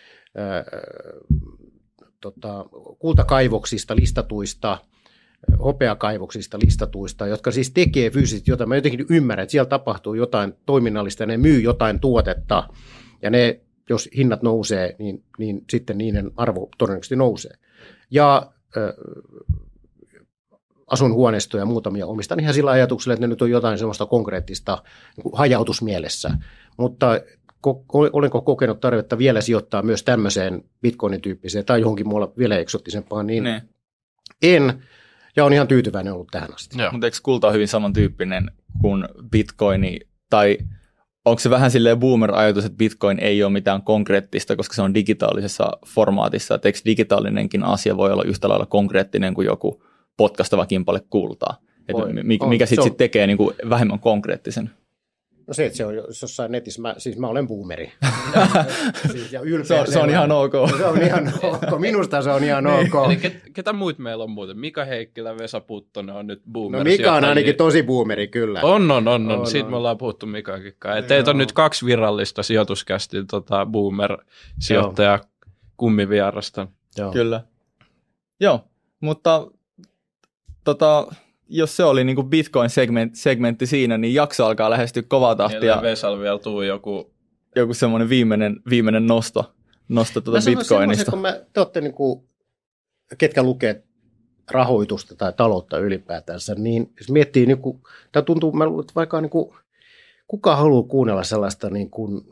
kultakaivoksista listatuista, hopeakaivoksista listatuista, jotka siis tekee fyysisesti jotain. Mä jotenkin ymmärrän, että siellä tapahtuu jotain toiminnallista ja ne myy jotain tuotetta ja ne, jos hinnat nousee, niin sitten niiden arvo todennäköisesti nousee. Ja asunhuoneistoja ja muutamia omistan ihan sillä ajatuksella, että ne nyt on jotain semmoista konkreettista niin hajautusmielessä, mutta olenko kokenut tarvetta vielä sijoittaa myös tämmöiseen bitcoinin tyyppiseen tai johonkin muualla vielä eksottisempaan, niin en, ja on ihan tyytyväinen ollut tähän asti. Mutta eikö kulta ole hyvin samantyyppinen kuin bitcoini, tai onko se vähän silleen boomer-ajatus, että bitcoin ei ole mitään konkreettista, koska se on digitaalisessa formaatissa, että eikö digitaalinenkin asia voi olla yhtä lailla konkreettinen kuin joku potkastava kimpale kultaa, mikä sitten tekee niin kuin vähemmän konkreettisen? No se, että se on jossain netissä, mä olen boomeri. Siis, ja se on ihan ok. Se on ihan ok. Minusta se on ihan ok. Eli ketä muut meillä on muuten? Mika Heikkilä, Vesa Puttonen on nyt boomer. No Mika on ainakin tosi boomeri, kyllä. On. Siitä me ollaan puhuttu Mikakin. Teitä on nyt 2 virallista sijoituskästin boomer-sijoittaja kummivierasta. Joo. Kyllä. Joo, mutta jos se oli niin kuin Bitcoin-segmentti siinä, niin jakso alkaa lähestyä kovaa tahtia. Ja Vesalla vielä tuu joku semmoinen viimeinen nosto Bitcoinista. Kun te olette, niin kuin, ketkä lukee rahoitusta tai taloutta ylipäätänsä, niin jos miettii, niin kuin, tämä tuntuu, mä luulen, että vaikka niin kuin, kuka haluaa kuunnella sellaista niin kuin,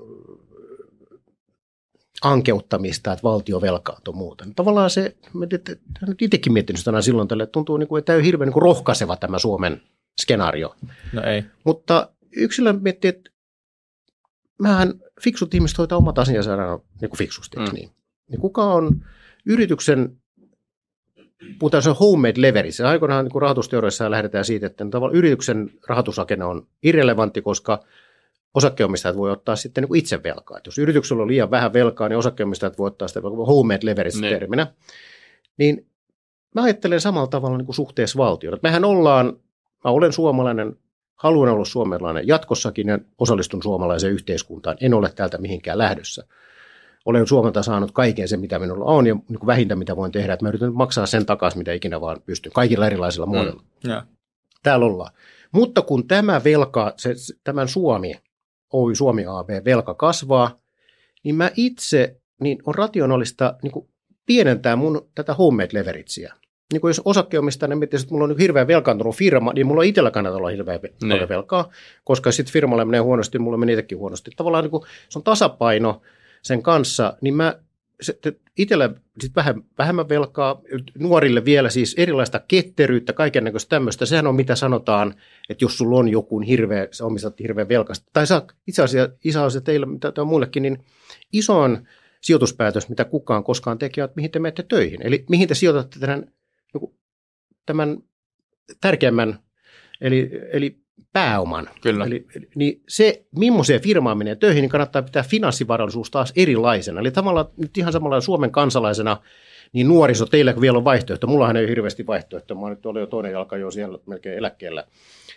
ankeuttamista, että valtio velkaantuu muuten. Tavallaan se, nyt itsekin miettinyt sitä silloin tälle, että tuntuu, että tämä on hirveän rohkaiseva tämä Suomen skenaario. No ei. Mutta yksilö miettii, että mähän fiksut ihmiset hoitaa omat asiansa aina niin kuin fiksusti. Niin kuka on yrityksen, puhutaan se homemade leverage. Aikoinaan niin rahoitusteoriassa lähdetään siitä, että yrityksen rahoitusrakenne on irrelevantti, koska osakkeenomistajat voi ottaa sitten niin kuin itse velkaa. Et jos yrityksellä on liian vähän velkaa, niin osakkeenomistajat voi ottaa sitä homemade leverage-terminä. Niin mä ajattelen samalla tavalla niin kuin suhteessa valtioon. Mä olen suomalainen, haluan olla suomalainen jatkossakin ja osallistun suomalaiseen yhteiskuntaan. En ole täältä mihinkään lähdössä. Olen Suomelta saanut kaiken sen, mitä minulla on ja niin kuin vähintä, mitä voin tehdä. Että mä yritän maksaa sen takaisin, mitä ikinä vaan pystyn. Kaikilla erilaisilla muodoilla. Täällä ollaan. Mutta kun tämä velka, tämän Suomi AB velka kasvaa, niin mä itse on rationaalista niin kuin pienentää mun tätä homemade leveragea. Niin kuin jos osakkeenomistajana miettii, että mulla on hirveän velkaantunut firma, niin mulla itsellä kannattaa olla hirveän velkaa, koska sitten firmalle menee huonosti, mulla menee itsekin huonosti. Tavallaan niin kuin se on tasapaino sen kanssa, niin mä itsellä sitten vähemmän velkaa, nuorille vielä siis erilaista ketteryyttä, kaikennäköistä tämmöistä. Sehän on mitä sanotaan, että jos sulla on joku sä omistat hirveän velkasta, tai itse asiassa teillä, mitä on muillekin, niin isoin sijoituspäätös, mitä kukaan koskaan tekee, että mihin te menette töihin. Eli mihin te sijoitatte tämän tärkeimmän, eli pääoman. Kyllä. Niin se, millaiseen firmaan menee töihin, niin kannattaa pitää finanssivarallisuus taas erilaisena. Eli tavallaan nyt ihan samalla Suomen kansalaisena, niin nuoriso, teillä vielä on vaihtoehto. Mullahan ei ole hirveästi vaihtoehtoa. Mä oon nyt jo toinen jalka jo siellä melkein eläkkeellä.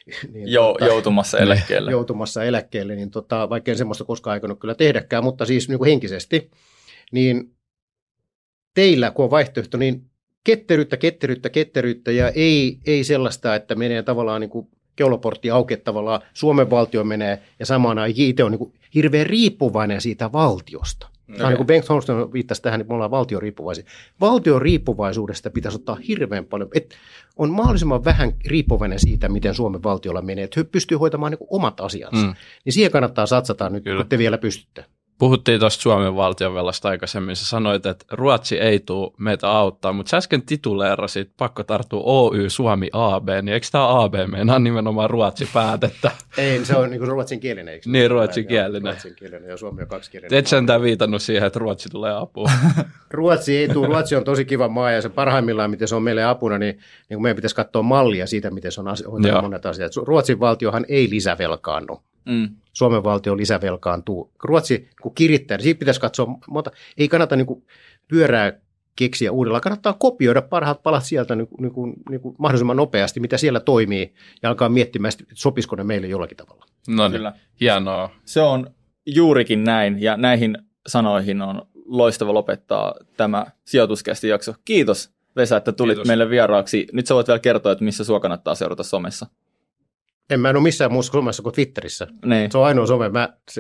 niin joutumassa eläkkeelle. Joutumassa eläkkeelle, niin vaikka en semmoista koskaan aikonut kyllä tehdäkään, mutta siis niin kuin henkisesti, niin teillä kun on vaihtoehto, niin ketteryyttä ja ei sellaista, että menee tavallaan niin kuin keulaportti auki, että tavallaan Suomen valtio menee ja samaan aikaan itse on niin kuin hirveän riippuvainen siitä valtiosta. Okay. Niin kuin Bengt Holmström viittasi tähän, että me ollaan valtioriippuvaisia. Valtioriippuvaisuudesta pitäisi ottaa hirveän paljon, että on mahdollisimman vähän riippuvainen siitä, miten Suomen valtiolla menee, että he pystyy hoitamaan niin kuin omat asiansa. Niin siihen kannattaa satsata nyt, kun te vielä pystytte. Puhuttiin tuosta Suomen valtionvelasta aikaisemmin. Sä sanoit, että Ruotsi ei tule meitä auttaa, mutta sä äsken tituleerasit, pakko tarttua Oy Suomi AB, niin eikö tämä AB meinaa nimenomaan Ruotsi päätettä? Ei, se on niin ruotsinkielinen, eikö? Niin, ruotsinkielinen. Ruotsinkielinen ja Suomi on kaksikielinen. Et sentään viitannut siihen, että Ruotsi tulee apuun. Ruotsi ei tule. Ruotsi on tosi kiva maa ja se parhaimmillaan, miten se on meille apuna, niin meidän pitäisi katsoa mallia siitä, miten se on monet asiat. Ruotsin valtiohan ei lisävelkaannu. Suomen valtio lisävelkaantuu. Ruotsi, kun kirittää, niin siitä pitäisi katsoa, ei kannata niin kuin pyörää keksiä uudellaan, kannattaa kopioida parhaat palat sieltä niin kuin mahdollisimman nopeasti, mitä siellä toimii, ja alkaa miettimään, sopisiko ne meille jollakin tavalla. No niin, hienoa. Se on juurikin näin, ja näihin sanoihin on loistava lopettaa tämä sijoituskästi jakso. Kiitos, Vesa, että tulit meille vieraaksi. Nyt sä voit vielä kertoa, että missä sua kannattaa seurata somessa. En ole missään muussa somessa kuin Twitterissä. Niin. Se on ainoa some.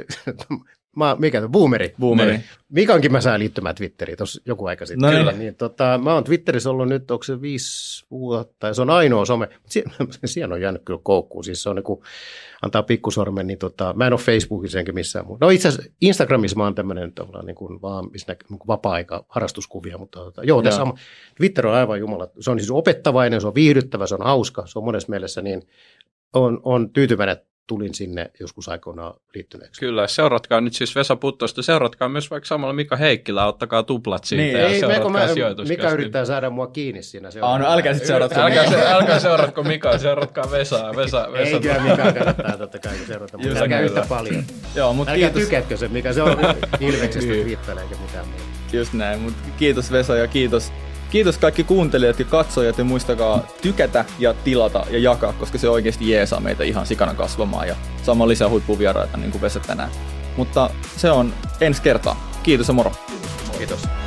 Mikä on? Boomeri. Mikankin mä saan liittymään Twitteriin tuossa joku aika sitten. No niin. Mä oon Twitterissä ollut nyt, onko se 5 vuotta, ja se on ainoa some. Siellä on jäänyt kyllä koukkuun. Siis se on niin kuin, antaa pikkusormen, niin mä en ole Facebookissa enkä missään muuta. No itse asiassa Instagramissa mä oon tämmöinen niin kuin vaan niin kuin vapaa-aika harrastuskuvia, mutta tässä on, Twitter on aivan jumala. Se on siis opettavainen, se on viihdyttävä, se on hauska, se on monessa mielessä niin on tyytyväinen, että tulin sinne joskus aikoinaan liittyneeksi. Kyllä, seuratkaa nyt siis Vesa Puttosta, seuratkaa myös vaikka samalla Mika Heikkilä, ottakaa tuplat siitä niin, ja seuratkaa sijoituskästi. Mika yrittää saada mua kiinni siinä. No älkää sitten seuratko älkää seuratko Mikaa, seuratkaa Vesaa. Ei kyllä Mikaa kannattaa totta kai seurata, mutta älkää yhtä paljon. Joo, mutta älkää tykätkö se, Mika, se on ilmeksestä viittainen eikä mitään muuta. Just näin, mutta kiitos Vesa ja Kiitos kaikki kuuntelijat ja katsojat ja muistakaa tykätä ja tilata ja jakaa, koska se oikeasti jeesaa meitä ihan sikana kasvamaan ja saamaan lisää huippuvieraita niin kuin Vesa tänään. Mutta se on ensi kertaa. Kiitos ja moro. Kiitos.